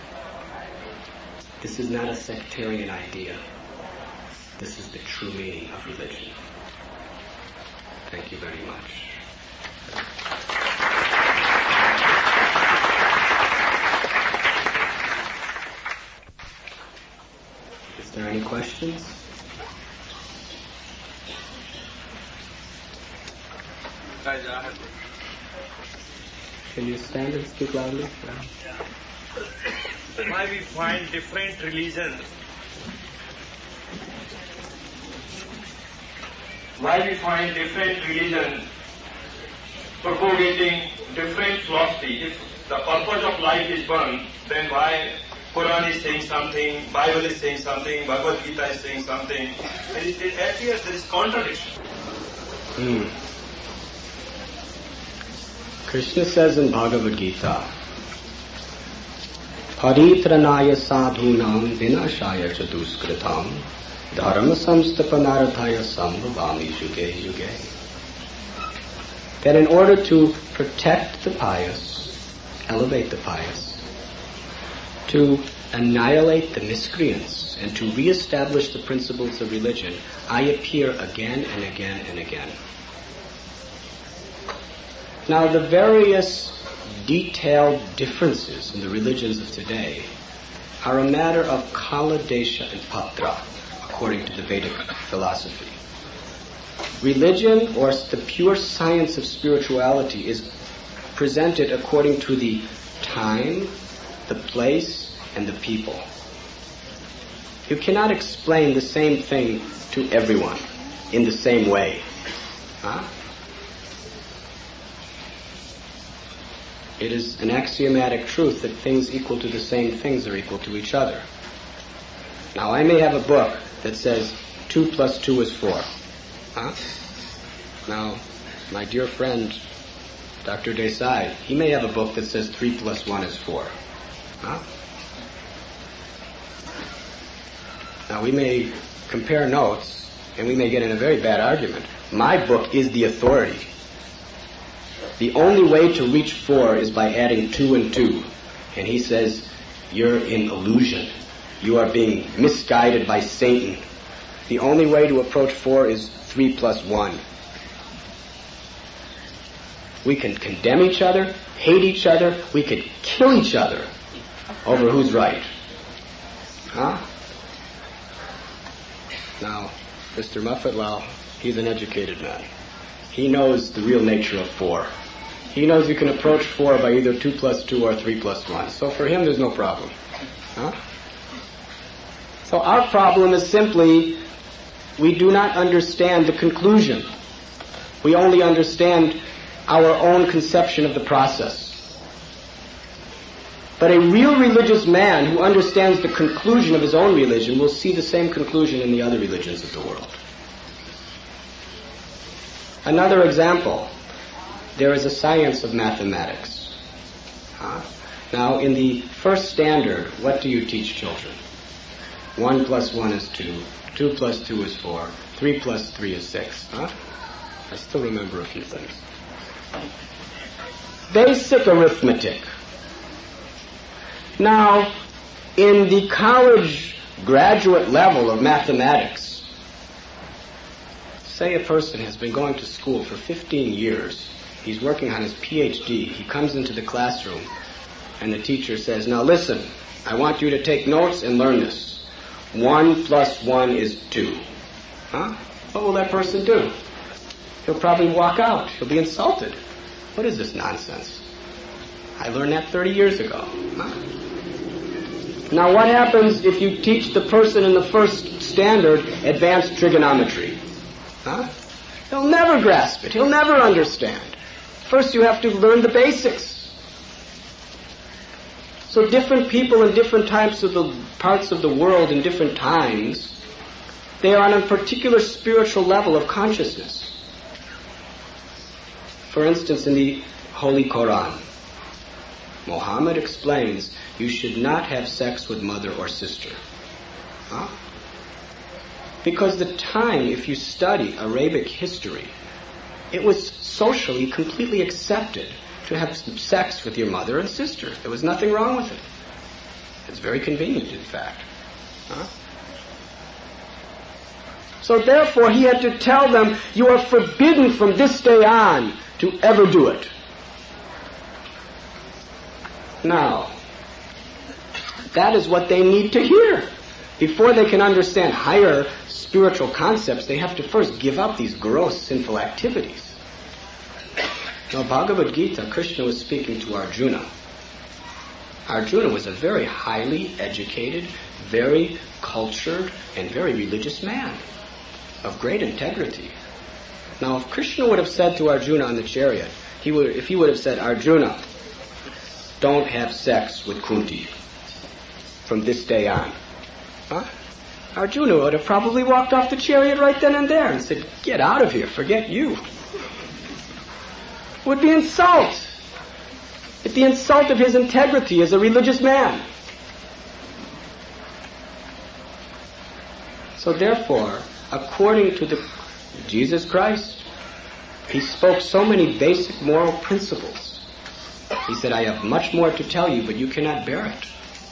This is not a sectarian idea. This is the true meaning of religion. Thank you very much. Is there any questions? Can you stand and speak loudly? Why we find different religions? Why we find different religions propagating different philosophy? If the purpose of life is one, then why Quran is saying something, Bible is saying something, Bhagavad Gita is saying something? It, it appears there is contradiction. Hmm. Krishna says in Bhagavad Gita, Paritranaya sadhunam vinashaya chaduskritam dharma samstapanarathaya sambhavami yuge yuge. That in order to protect the pious, elevate the pious, to annihilate the miscreants, and to reestablish the principles of religion, I appear again and again and again. Now, the various detailed differences in the religions of today are a matter of kala, desha, and patra, according to the Vedic philosophy. Religion, or the pure science of spirituality, is presented according to the time, the place, and the people. You cannot explain the same thing to everyone in the same way. Huh? It is an axiomatic truth that things equal to the same things are equal to each other. Now, I may have a book that says two plus two is four. Huh? Now, my dear friend, Doctor Desai, he may have a book that says three plus one is four. Huh? Now, we may compare notes, and we may get in a very bad argument. My book is the authority. The only way to reach four is by adding two and two. And he says, you're in illusion. You are being misguided by Satan. The only way to approach four is three plus one. We can condemn each other, hate each other, we could kill each other over who's right. Huh? Now, Mister Muffatwell, he's an educated man. He knows the real nature of four. He knows you can approach four by either two plus two or three plus one. So for him, there's no problem. Huh? So our problem is simply we do not understand the conclusion. We only understand our own conception of the process. But a real religious man who understands the conclusion of his own religion will see the same conclusion in the other religions of the world. Another example. There is a science of mathematics. Huh? Now, in the first standard, what do you teach children? One plus one is two. Two plus two is four. Three plus three is six. Huh? I still remember a few things. Basic arithmetic. Now, in the college graduate level of mathematics, say a person has been going to school for fifteen years. He's working on his P H D. He comes into the classroom, and the teacher says, now listen, I want you to take notes and learn this. One plus one is two. Huh? What will that person do? He'll probably walk out. He'll be insulted. What is this nonsense? I learned that thirty years ago. Huh? Now what happens if you teach the person in the first standard advanced trigonometry? Huh? He'll never grasp it. He'll never understand. First you have to learn the basics. So different people in different types of the parts of the world in different times, they are on a particular spiritual level of consciousness. For instance, in the Holy Quran, Muhammad explains you should not have sex with mother or sister. Huh? Because the time, if you study Arabic history, it was socially completely accepted to have sex with your mother and sister. There was nothing wrong with it. It's very convenient, in fact. Huh? So therefore, he had to tell them, you are forbidden from this day on to ever do it. Now, that is what they need to hear. Before they can understand higher spiritual concepts, they have to first give up these gross sinful activities. Now, Bhagavad Gita, Krishna was speaking to Arjuna. Arjuna was a very highly educated, very cultured, and very religious man of great integrity. Now, if Krishna would have said to Arjuna on the chariot, he would, if he would have said, Arjuna, don't have sex with Kunti from this day on. Huh? Arjuna would have probably walked off the chariot right then and there and said, get out of here, forget you. Would be insult. It's the insult of his integrity as a religious man. So therefore, according to the Jesus Christ, he spoke so many basic moral principles. He said, I have much more to tell you, but you cannot bear it.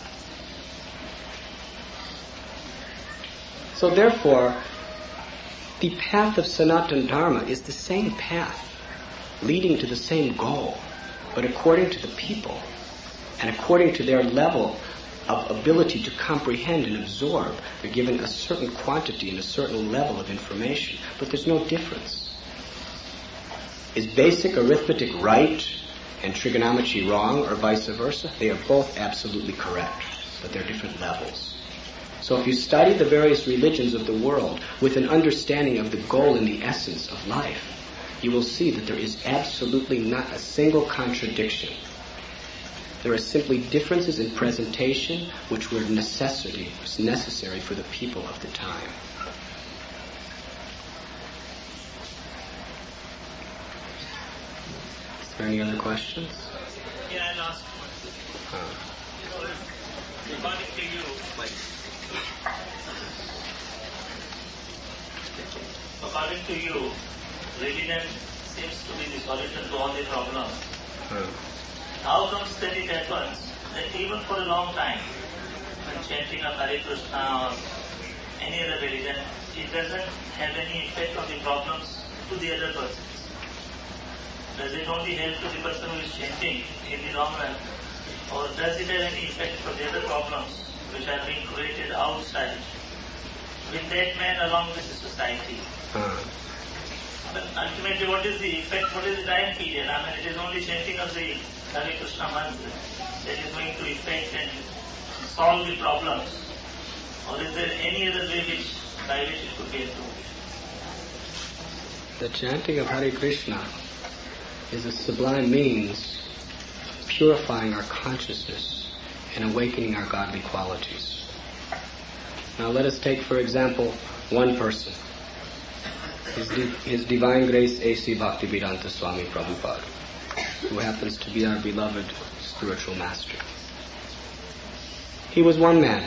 So therefore, the path of Sanatana Dharma is the same path, leading to the same goal, but according to the people and according to their level of ability to comprehend and absorb. They're given a certain quantity and a certain level of information, but there's no difference. Is basic arithmetic right and trigonometry wrong, or vice versa? They are both absolutely correct, but they're different levels. So if you study the various religions of the world with an understanding of the goal and the essence of life, you will see that there is absolutely not a single contradiction. There are simply differences in presentation which were necessity, necessary for the people of the time. Is there any other questions? Yeah, I'll ask one. Uh, So, according to you, according to you, religion seems to be the solution to all the problems. uh, How comes that it happens that even for a long time, when chanting of Hare Krishna or any other religion, it doesn't have any effect on the problems to the other persons? Does it only help to the person who is chanting in the long run, or does it have any effect for the other problems which are being created outside with that man along with the society? uh. But ultimately, what is the effect? What is the time period? I mean, it is only chanting of the Hare Krishna mantra that is going to affect and solve the problems. Or is there any other way which, by which it could be improved? The chanting of Hare Krishna is a sublime means of purifying our consciousness and awakening our godly qualities. Now let us take, for example, one person. His, Di- His Divine Grace A C Bhaktivedanta Swami Prabhupada, who happens to be our beloved spiritual master. He was one man.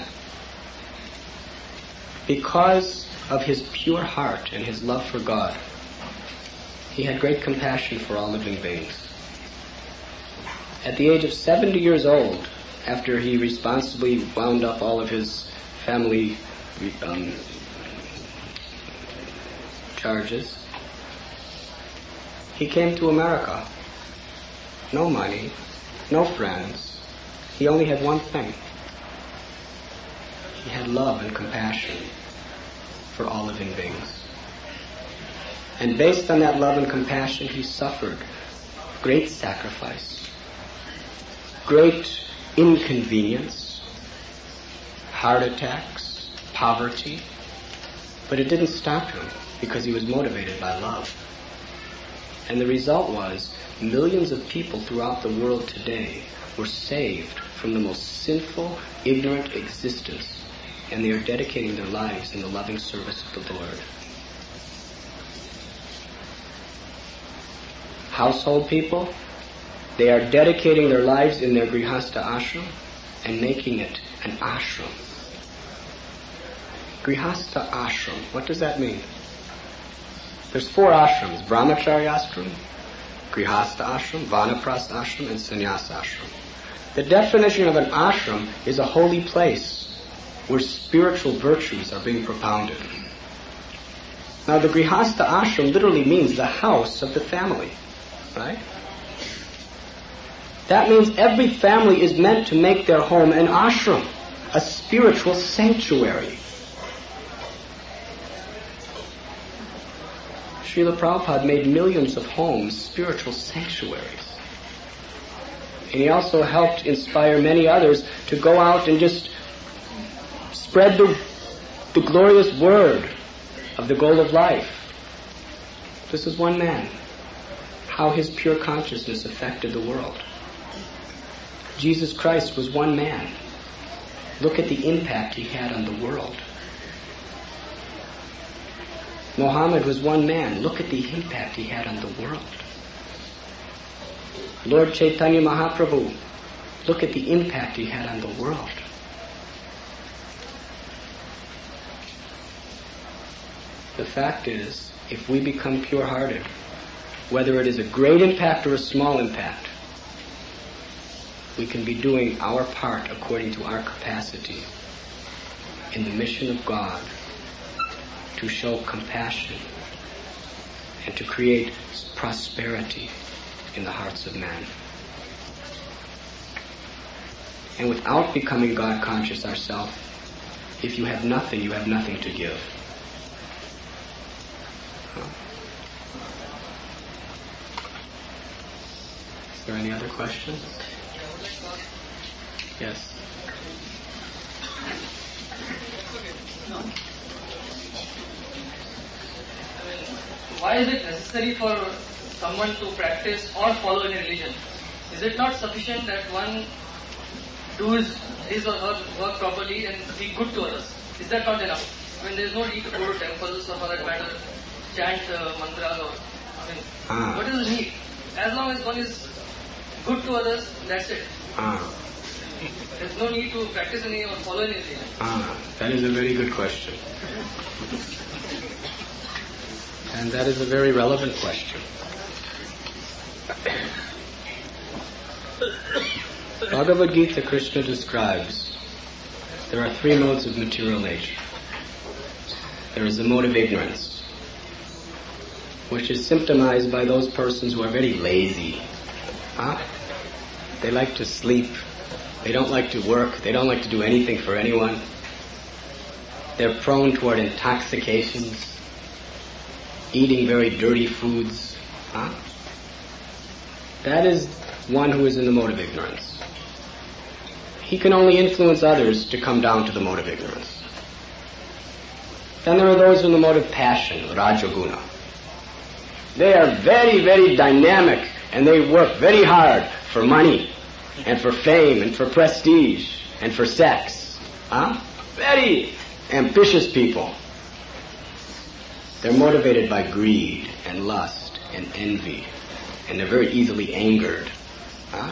Because of his pure heart and his love for God, he had great compassion for all living beings. At the age of seventy years old, after he responsibly wound up all of his family um, charges, he came to America. No money, no friends. He only had one thing. He had love and compassion for all living beings. And based on that love and compassion, he suffered great sacrifice, great inconvenience, heart attacks, poverty. But it didn't stop him because he was motivated by love. And the result was millions of people throughout the world today were saved from the most sinful, ignorant existence, and they are dedicating their lives in the loving service of the Lord. Household people, they are dedicating their lives in their Grihastha ashram and making it an ashram. Grihastha ashram, what does that mean? There's four ashrams: Brahmacharya ashram, Grihastha ashram, Vanaprastha ashram, and Sannyasa ashram. The definition of an ashram is a holy place where spiritual virtues are being propounded. Now the Grihastha ashram literally means the house of the family, right? That means every family is meant to make their home an ashram, a spiritual sanctuary. Srila Prabhupada made millions of homes spiritual sanctuaries. And he also helped inspire many others to go out and just spread the, the glorious word of the goal of life. This is one man. How his pure consciousness affected the world. Jesus Christ was one man. Look at the impact he had on the world. Muhammad was one man. Look at the impact he had on the world. Lord Chaitanya Mahaprabhu, look at the impact he had on the world. The fact is, if we become pure-hearted, whether it is a great impact or a small impact, we can be doing our part according to our capacity in the mission of God to show compassion and to create prosperity in the hearts of man. And without becoming God conscious ourselves, if you have nothing, you have nothing to give. Huh? Is there any other questions? Yes. Why is it necessary for someone to practice or follow any religion? Is it not sufficient that one do his, his or her work properly and be good to others? Is that not enough? I mean, there is no need to go to temples or for that matter, chant uh, mantras or, I mean, ah. what is the need? As long as one is good to others, that's it. Ah. There's no need to practice any or follow any religion. Ah, that is a very good question. And that is a very relevant question. Bhagavad Gita, Krishna describes there are three modes of material nature. There is the mode of ignorance, which is symptomized by those persons who are very lazy. Huh? They like to sleep. They don't like to work. They don't like to do anything for anyone. They're prone toward intoxications, eating very dirty foods. Huh? That is one who is in the mode of ignorance. He can only influence others to come down to the mode of ignorance. Then there are those in the mode of passion, Rajaguna. They are very, very dynamic and they work very hard for money and for fame and for prestige and for sex. Huh? Very ambitious people. They're motivated by greed and lust and envy, and they're very easily angered. Huh?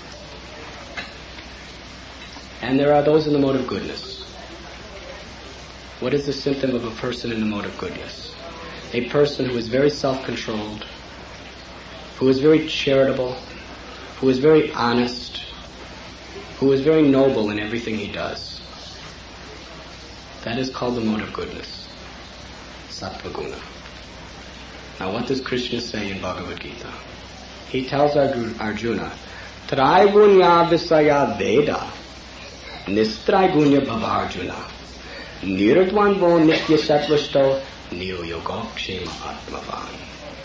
And there are those in the mode of goodness. What is the symptom of a person in the mode of goodness? A person who is very self-controlled, who is very charitable, who is very honest, who is very noble in everything he does. That is called the mode of goodness, Sattva-guna. Now what does Krishna say in Bhagavad Gita? He tells Arjuna, Traigunya visaya veda, nistraigunya bhavarjuna, nirdvanvo nitya sattvasto, Nil Yogokshema Atmavan.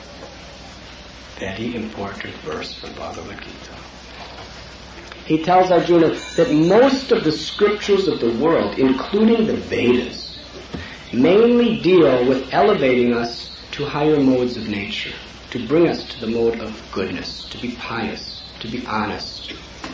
Very important verse from Bhagavad Gita. He tells Arjuna that most of the scriptures of the world, including the Vedas, mainly deal with elevating us to higher modes of nature, to bring us to the mode of goodness, to be pious, to be honest.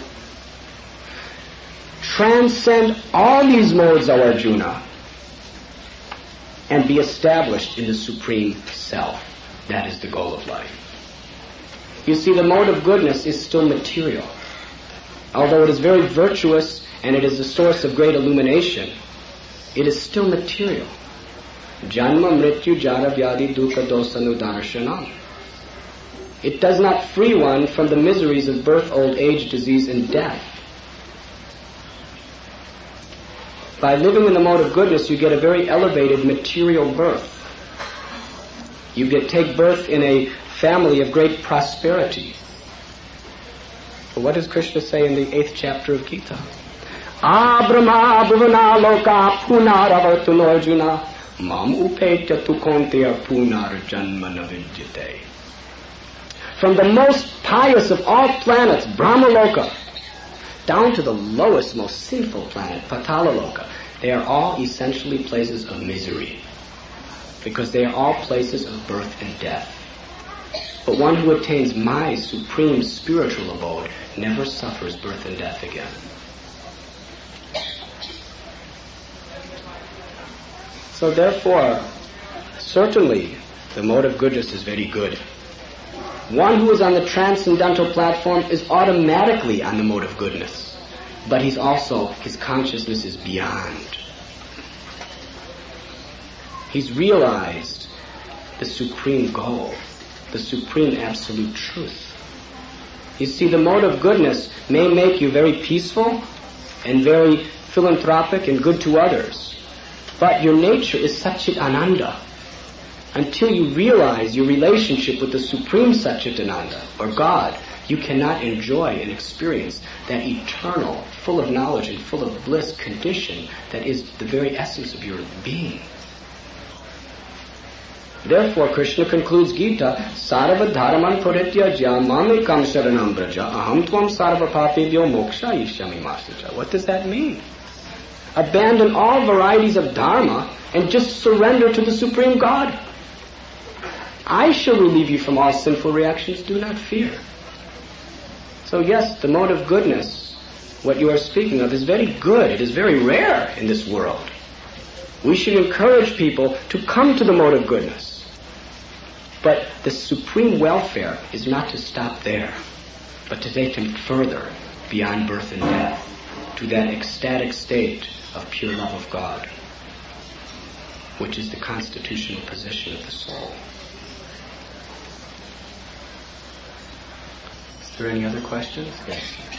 Transcend all these modes, O Arjuna, and be established in the Supreme Self. That is the goal of life. You see, the mode of goodness is still material. Although it is very virtuous and it is a source of great illumination, it is still material. Janma mrityu jara vyadi dukkha dosanudarshanam. It does not free one from the miseries of birth, old age, disease, and death. By living in the mode of goodness, you get a very elevated material birth. You get take birth in a family of great prosperity. But what does Krishna say in the eighth chapter of Gita? Abrahma bhuvana loka punaravartuno arjuna mam upetya tu konteya punar janmana vidyate. From the most pious of all planets, Brahmaloka, down to the lowest, most sinful planet, Patalaloka, they are all essentially places of misery, because they are all places of birth and death. But one who attains my supreme spiritual abode never suffers birth and death again. So therefore, certainly the mode of goodness is very good. One who is on the transcendental platform is automatically on the mode of goodness. But he's also, his consciousness is beyond. He's realized the supreme goal, the supreme absolute truth. You see, the mode of goodness may make you very peaceful and very philanthropic and good to others, but your nature is Satchit Ananda. Until you realize your relationship with the supreme Satchit Ananda, or God, you cannot enjoy and experience that eternal, full of knowledge and full of bliss condition that is the very essence of your being. Therefore, Krishna concludes Gita, Sarva dharaman parityajya mamekam sharanam braja aham tvam sarva papebhyo moksha ishyami mastaja. What does that mean? Abandon all varieties of dharma and just surrender to the Supreme God. I shall relieve you from all sinful reactions, do not fear. So yes, the mode of goodness, what you are speaking of, is very good. It is very rare in this world. We should encourage people to come to the mode of goodness. But the supreme welfare is not to stop there, but to take them further beyond birth and death, to that ecstatic state of pure love of God, which is the constitutional position of the soul. Is there any other questions? Yes.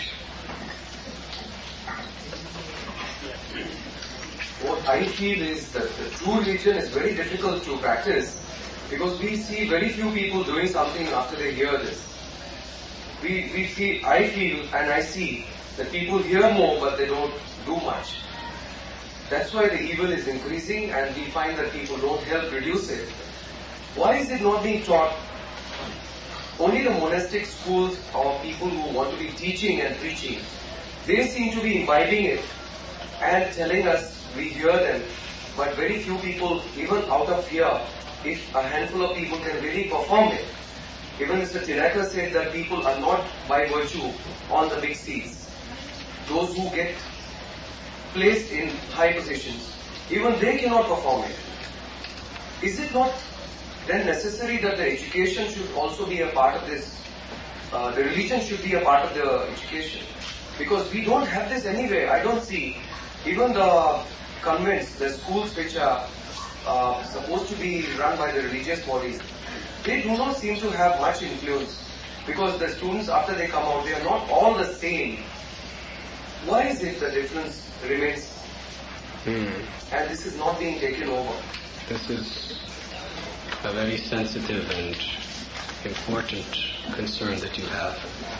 What I feel is that the true religion is very difficult to practice because we see very few people doing something after they hear this. We, we feel, I feel and I see that people hear more but they don't do much. That's why the evil is increasing and we find that people don't help reduce it. Why is it not being taught? Only the monastic schools or people who want to be teaching and preaching, they seem to be imbibing it and telling us, we hear them, but very few people, even out of fear, if a handful of people can really perform it. Even Mister Tinaka said that people are not by virtue on the big seats. Those who get placed in high positions, even they cannot perform it. Is it not then necessary that the education should also be a part of this? Uh, the religion should be a part of the education. Because we don't have this anywhere. I don't see. Even the convents, the schools which are uh, supposed to be run by the religious bodies, they do not seem to have much influence. Because the students, after they come out, they are not all the same. Why is it the difference remains? Hmm. And this is not being taken over. This is a very sensitive and important concern that you have.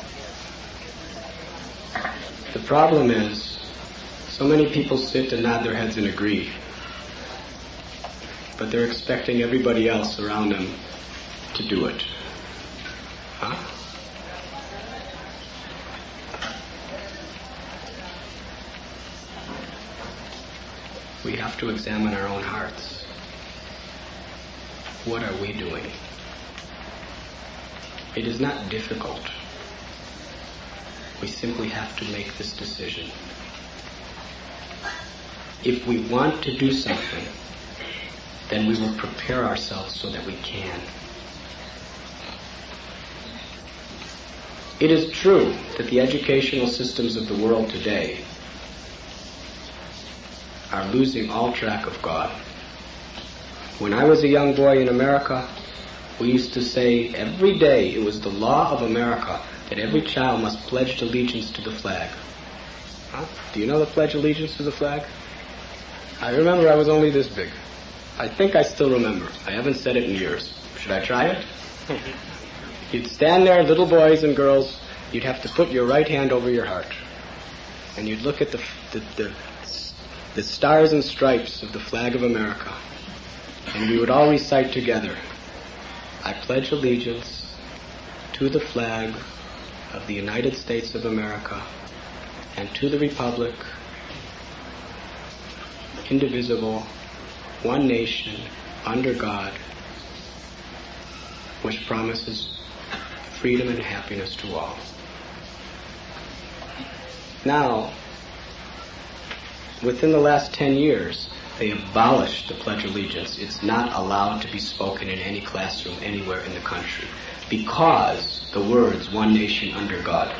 The problem is, so many people sit and nod their heads and agree. but they're expecting everybody else around them to do it. Huh? We have to examine our own hearts. What are we doing? It is not difficult. We simply have to make this decision. If we want to do something, then we will prepare ourselves so that we can. It is true that the educational systems of the world today are losing all track of God. When I was a young boy in America, we used to say every day it was the law of America that every child must pledge allegiance to the flag. Huh? Do you know the pledge allegiance to the flag? I remember I was only this big. I think I still remember. I haven't said it in years. Should I try it? You'd stand there, little boys and girls, you'd have to put your right hand over your heart. And you'd look at the, the, the, the stars and stripes of the flag of America. And we would all recite together, I pledge allegiance to the flag of the United States of America and to the republic, indivisible, one nation, under God, which promises freedom and happiness to all. Now, within the last ten years, they abolished the Pledge of Allegiance. It's not allowed to be spoken in any classroom anywhere in the country because the words, one nation under God.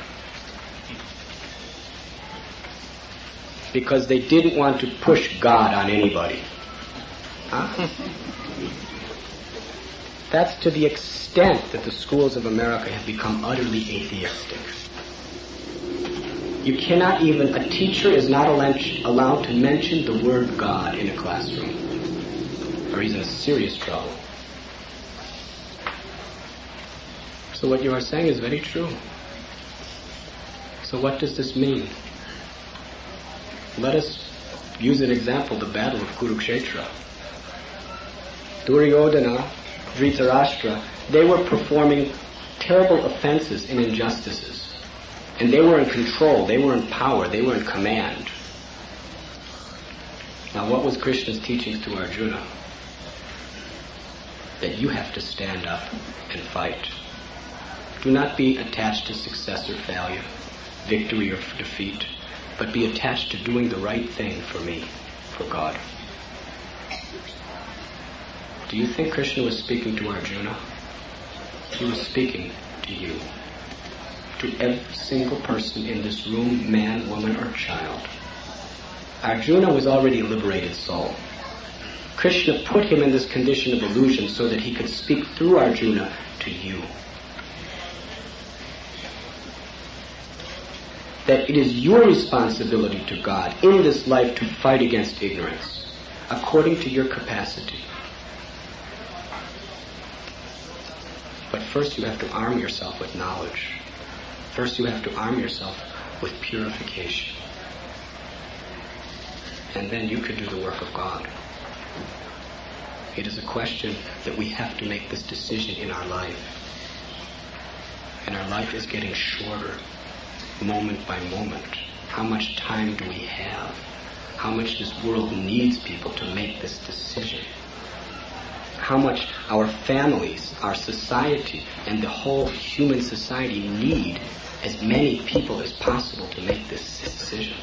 Because they didn't want to push God on anybody. Huh? That's to the extent that the schools of America have become utterly atheistic. You cannot even, a teacher is not allowed to mention the word God in a classroom, or he's in serious trouble. So what you are saying is very true. So what does this mean? Let us use an example, the battle of Kurukshetra. Duryodhana, Dhritarashtra, they were performing terrible offenses and injustices. And they were in control, they were in power, they were in command. Now what was Krishna's teachings to Arjuna? That you have to stand up and fight. Do not be attached to success or failure, victory or defeat, but be attached to doing the right thing for me, for God. Do you think Krishna was speaking to Arjuna? He was speaking to you. To every single person in this room, man, woman, or child. Arjuna was already a liberated soul. Krishna put him in this condition of illusion so that he could speak through Arjuna to you. That it is your responsibility to God in this life to fight against ignorance, according to your capacity. But first you have to arm yourself with knowledge. First you have to arm yourself with purification. And then you can do the work of God. It is a question that we have to make this decision in our life. And our life is getting shorter, moment by moment. How much time do we have? How much this world needs people to make this decision? How much our families, our society, and the whole human society need as many people as possible to make this decision.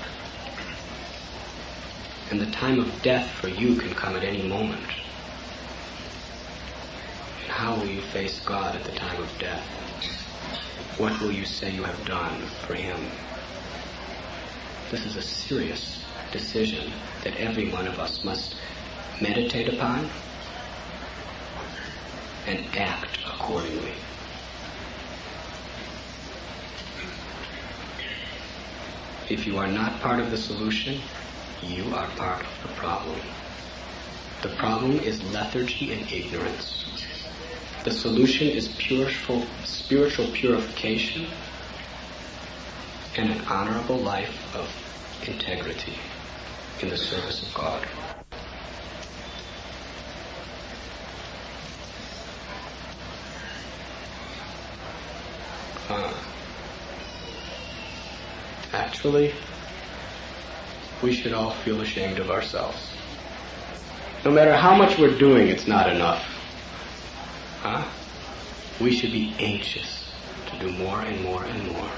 And the time of death for you can come at any moment. And how will you face God at the time of death? What will you say you have done for Him? This is a serious decision that every one of us must meditate upon and act accordingly. If you are not part of the solution, you are part of the problem. The problem is lethargy and ignorance. The solution is puriful, spiritual purification and an honorable life of integrity in the service of God. Uh, actually, we should all feel ashamed of ourselves. No matter how much we're doing, it's not enough. Huh? We should be anxious to do more and more and more.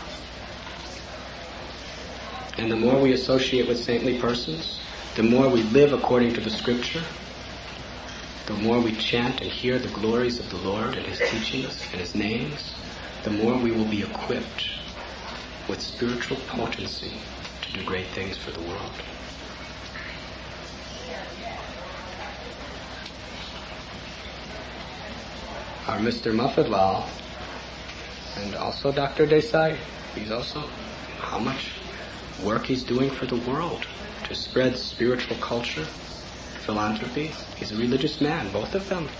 And the more we associate with saintly persons, the more we live according to the Scripture, the more we chant and hear the glories of the Lord and His teachings and His names, the more we will be equipped with spiritual potency to do great things for the world. Our Mister Muffatwal and also Doctor Desai, he's also, how much work he's doing for the world to spread spiritual culture, philanthropy. He's a religious man, both of them.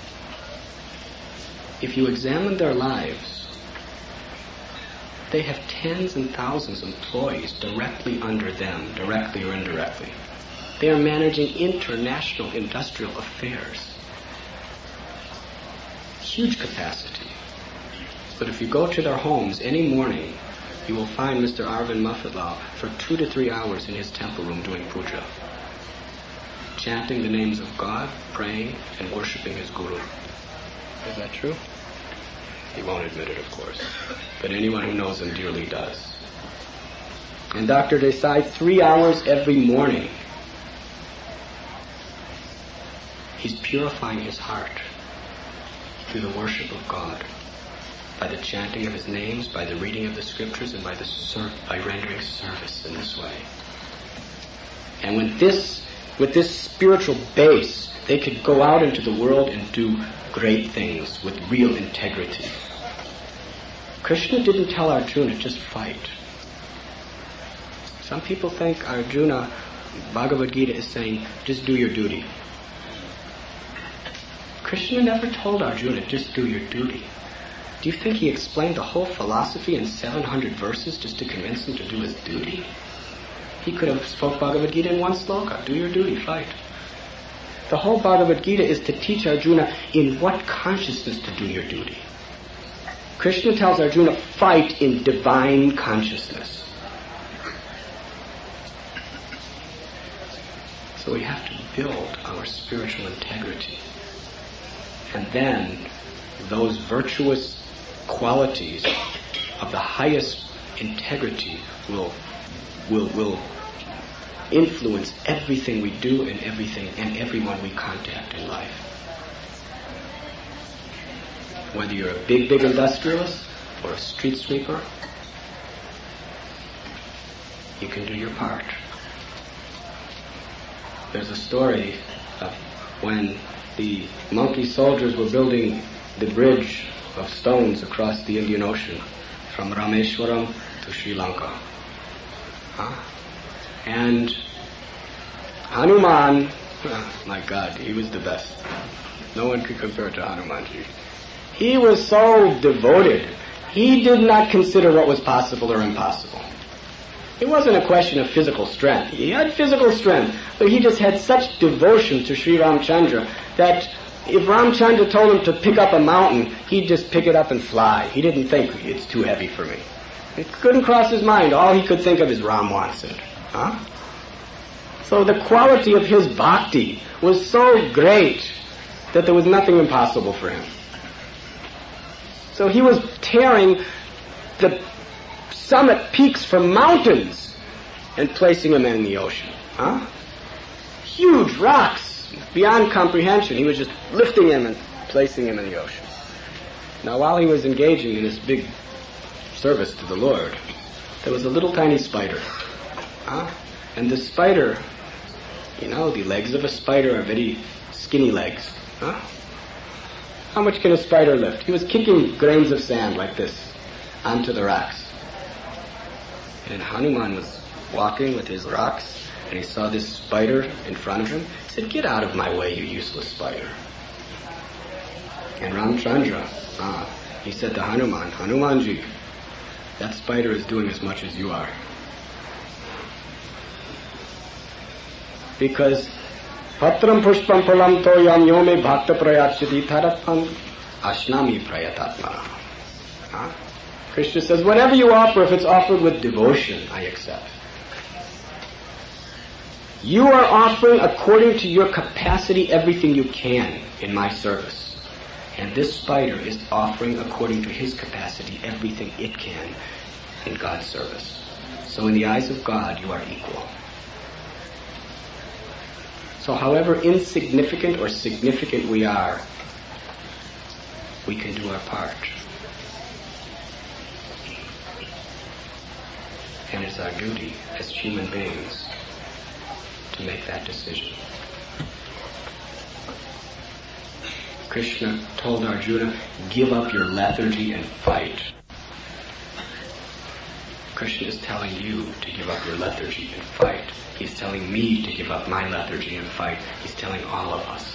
If you examine their lives, they have tens and thousands of employees directly under them, directly or indirectly. They are managing international industrial affairs. Huge capacity. But if you go to their homes any morning, you will find Mister Arvind Muffatwal for two to three hours in his temple room doing puja, chanting the names of God, praying, and worshipping his guru. Is that true? He won't admit it, of course. But anyone who knows him dearly does. And Doctor Desai, three hours every morning, he's purifying his heart through the worship of God, by the chanting of His names, by the reading of the Scriptures, and by the ser- by rendering service in this way. And with this, with this spiritual base, they could go out into the world and do great things with real integrity. Krishna didn't tell Arjuna, just fight. Some people think Arjuna, Bhagavad Gita is saying, just do your duty. Krishna never told Arjuna, just do your duty. Do you think he explained the whole philosophy in seven hundred verses just to convince him to do his duty? He could have spoke Bhagavad Gita in one sloka, do your duty, fight. The whole Bhagavad Gita is to teach Arjuna in what consciousness to do your duty. Krishna tells Arjuna, fight in divine consciousness. So we have to build our spiritual integrity. And then those virtuous qualities of the highest integrity will will will influence everything we do and everything and everyone we contact in life. Whether you're a big, big industrialist or a street sweeper, you can do your part. There's a story of when the monkey soldiers were building the bridge of stones across the Indian Ocean from Rameshwaram to Sri Lanka. Huh? And Hanuman, oh my God, he was the best. No one could compare to Hanumanji. He was so devoted. He did not consider what was possible or impossible. It wasn't a question of physical strength. He had physical strength, but he just had such devotion to Sri Ramchandra that if Ramchandra told him to pick up a mountain, he'd just pick it up and fly. He didn't think, it's too heavy for me. It couldn't cross his mind. All he could think of is Ram wants it. Huh? So the quality of his bhakti was so great that there was nothing impossible for him. So he was tearing the summit peaks from mountains and placing them in the ocean. Huh? Huge rocks, beyond comprehension. He was just lifting them and placing them in the ocean. Now, while he was engaging in this big service to the Lord, there was a little tiny spider. Huh? And the spider, you know, the legs of a spider are very skinny legs. Huh? How much can a spider lift? He was kicking grains of sand like this onto the rocks. And Hanuman was walking with his rocks, and he saw this spider in front of him. He said, "Get out of my way, you useless spider." And Ramchandra, ah, he said to Hanuman, "Hanumanji, that spider is doing as much as you are." Because Patram pushpam phalam toyam yome bhakta prayachati tharapam ashnami prayatatmana. Huh? Krishna says, whatever you offer, if it's offered with devotion, I accept. You are offering according to your capacity everything you can in my service. And this spider is offering according to his capacity everything it can in God's service. So in the eyes of God, you are equal. So however insignificant or significant we are, we can do our part. And it's our duty as human beings to make that decision. Krishna told Arjuna, give up your lethargy and fight. Krishna is telling you to give up your lethargy and fight. He's telling me to give up my lethargy and fight. He's telling all of us.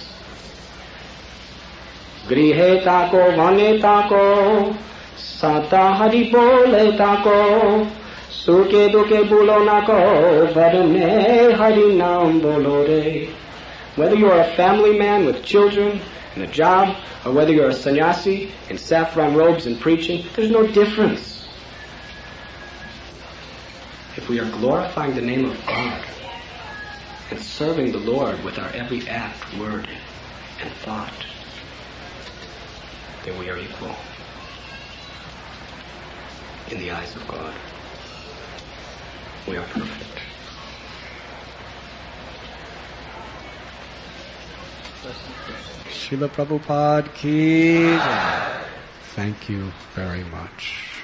Grihe tako vane tako sata hari bole tako suke duke bulo nako varne hari naam bolo re. Whether you are a family man with children and a job, or whether you're a sannyasi in saffron robes and preaching, there's no difference. If we are glorifying the name of God and serving the Lord with our every act, word, and thought, then we are equal in the eyes of God. We are perfect. Srila Prabhupada ki jai. Thank you very much.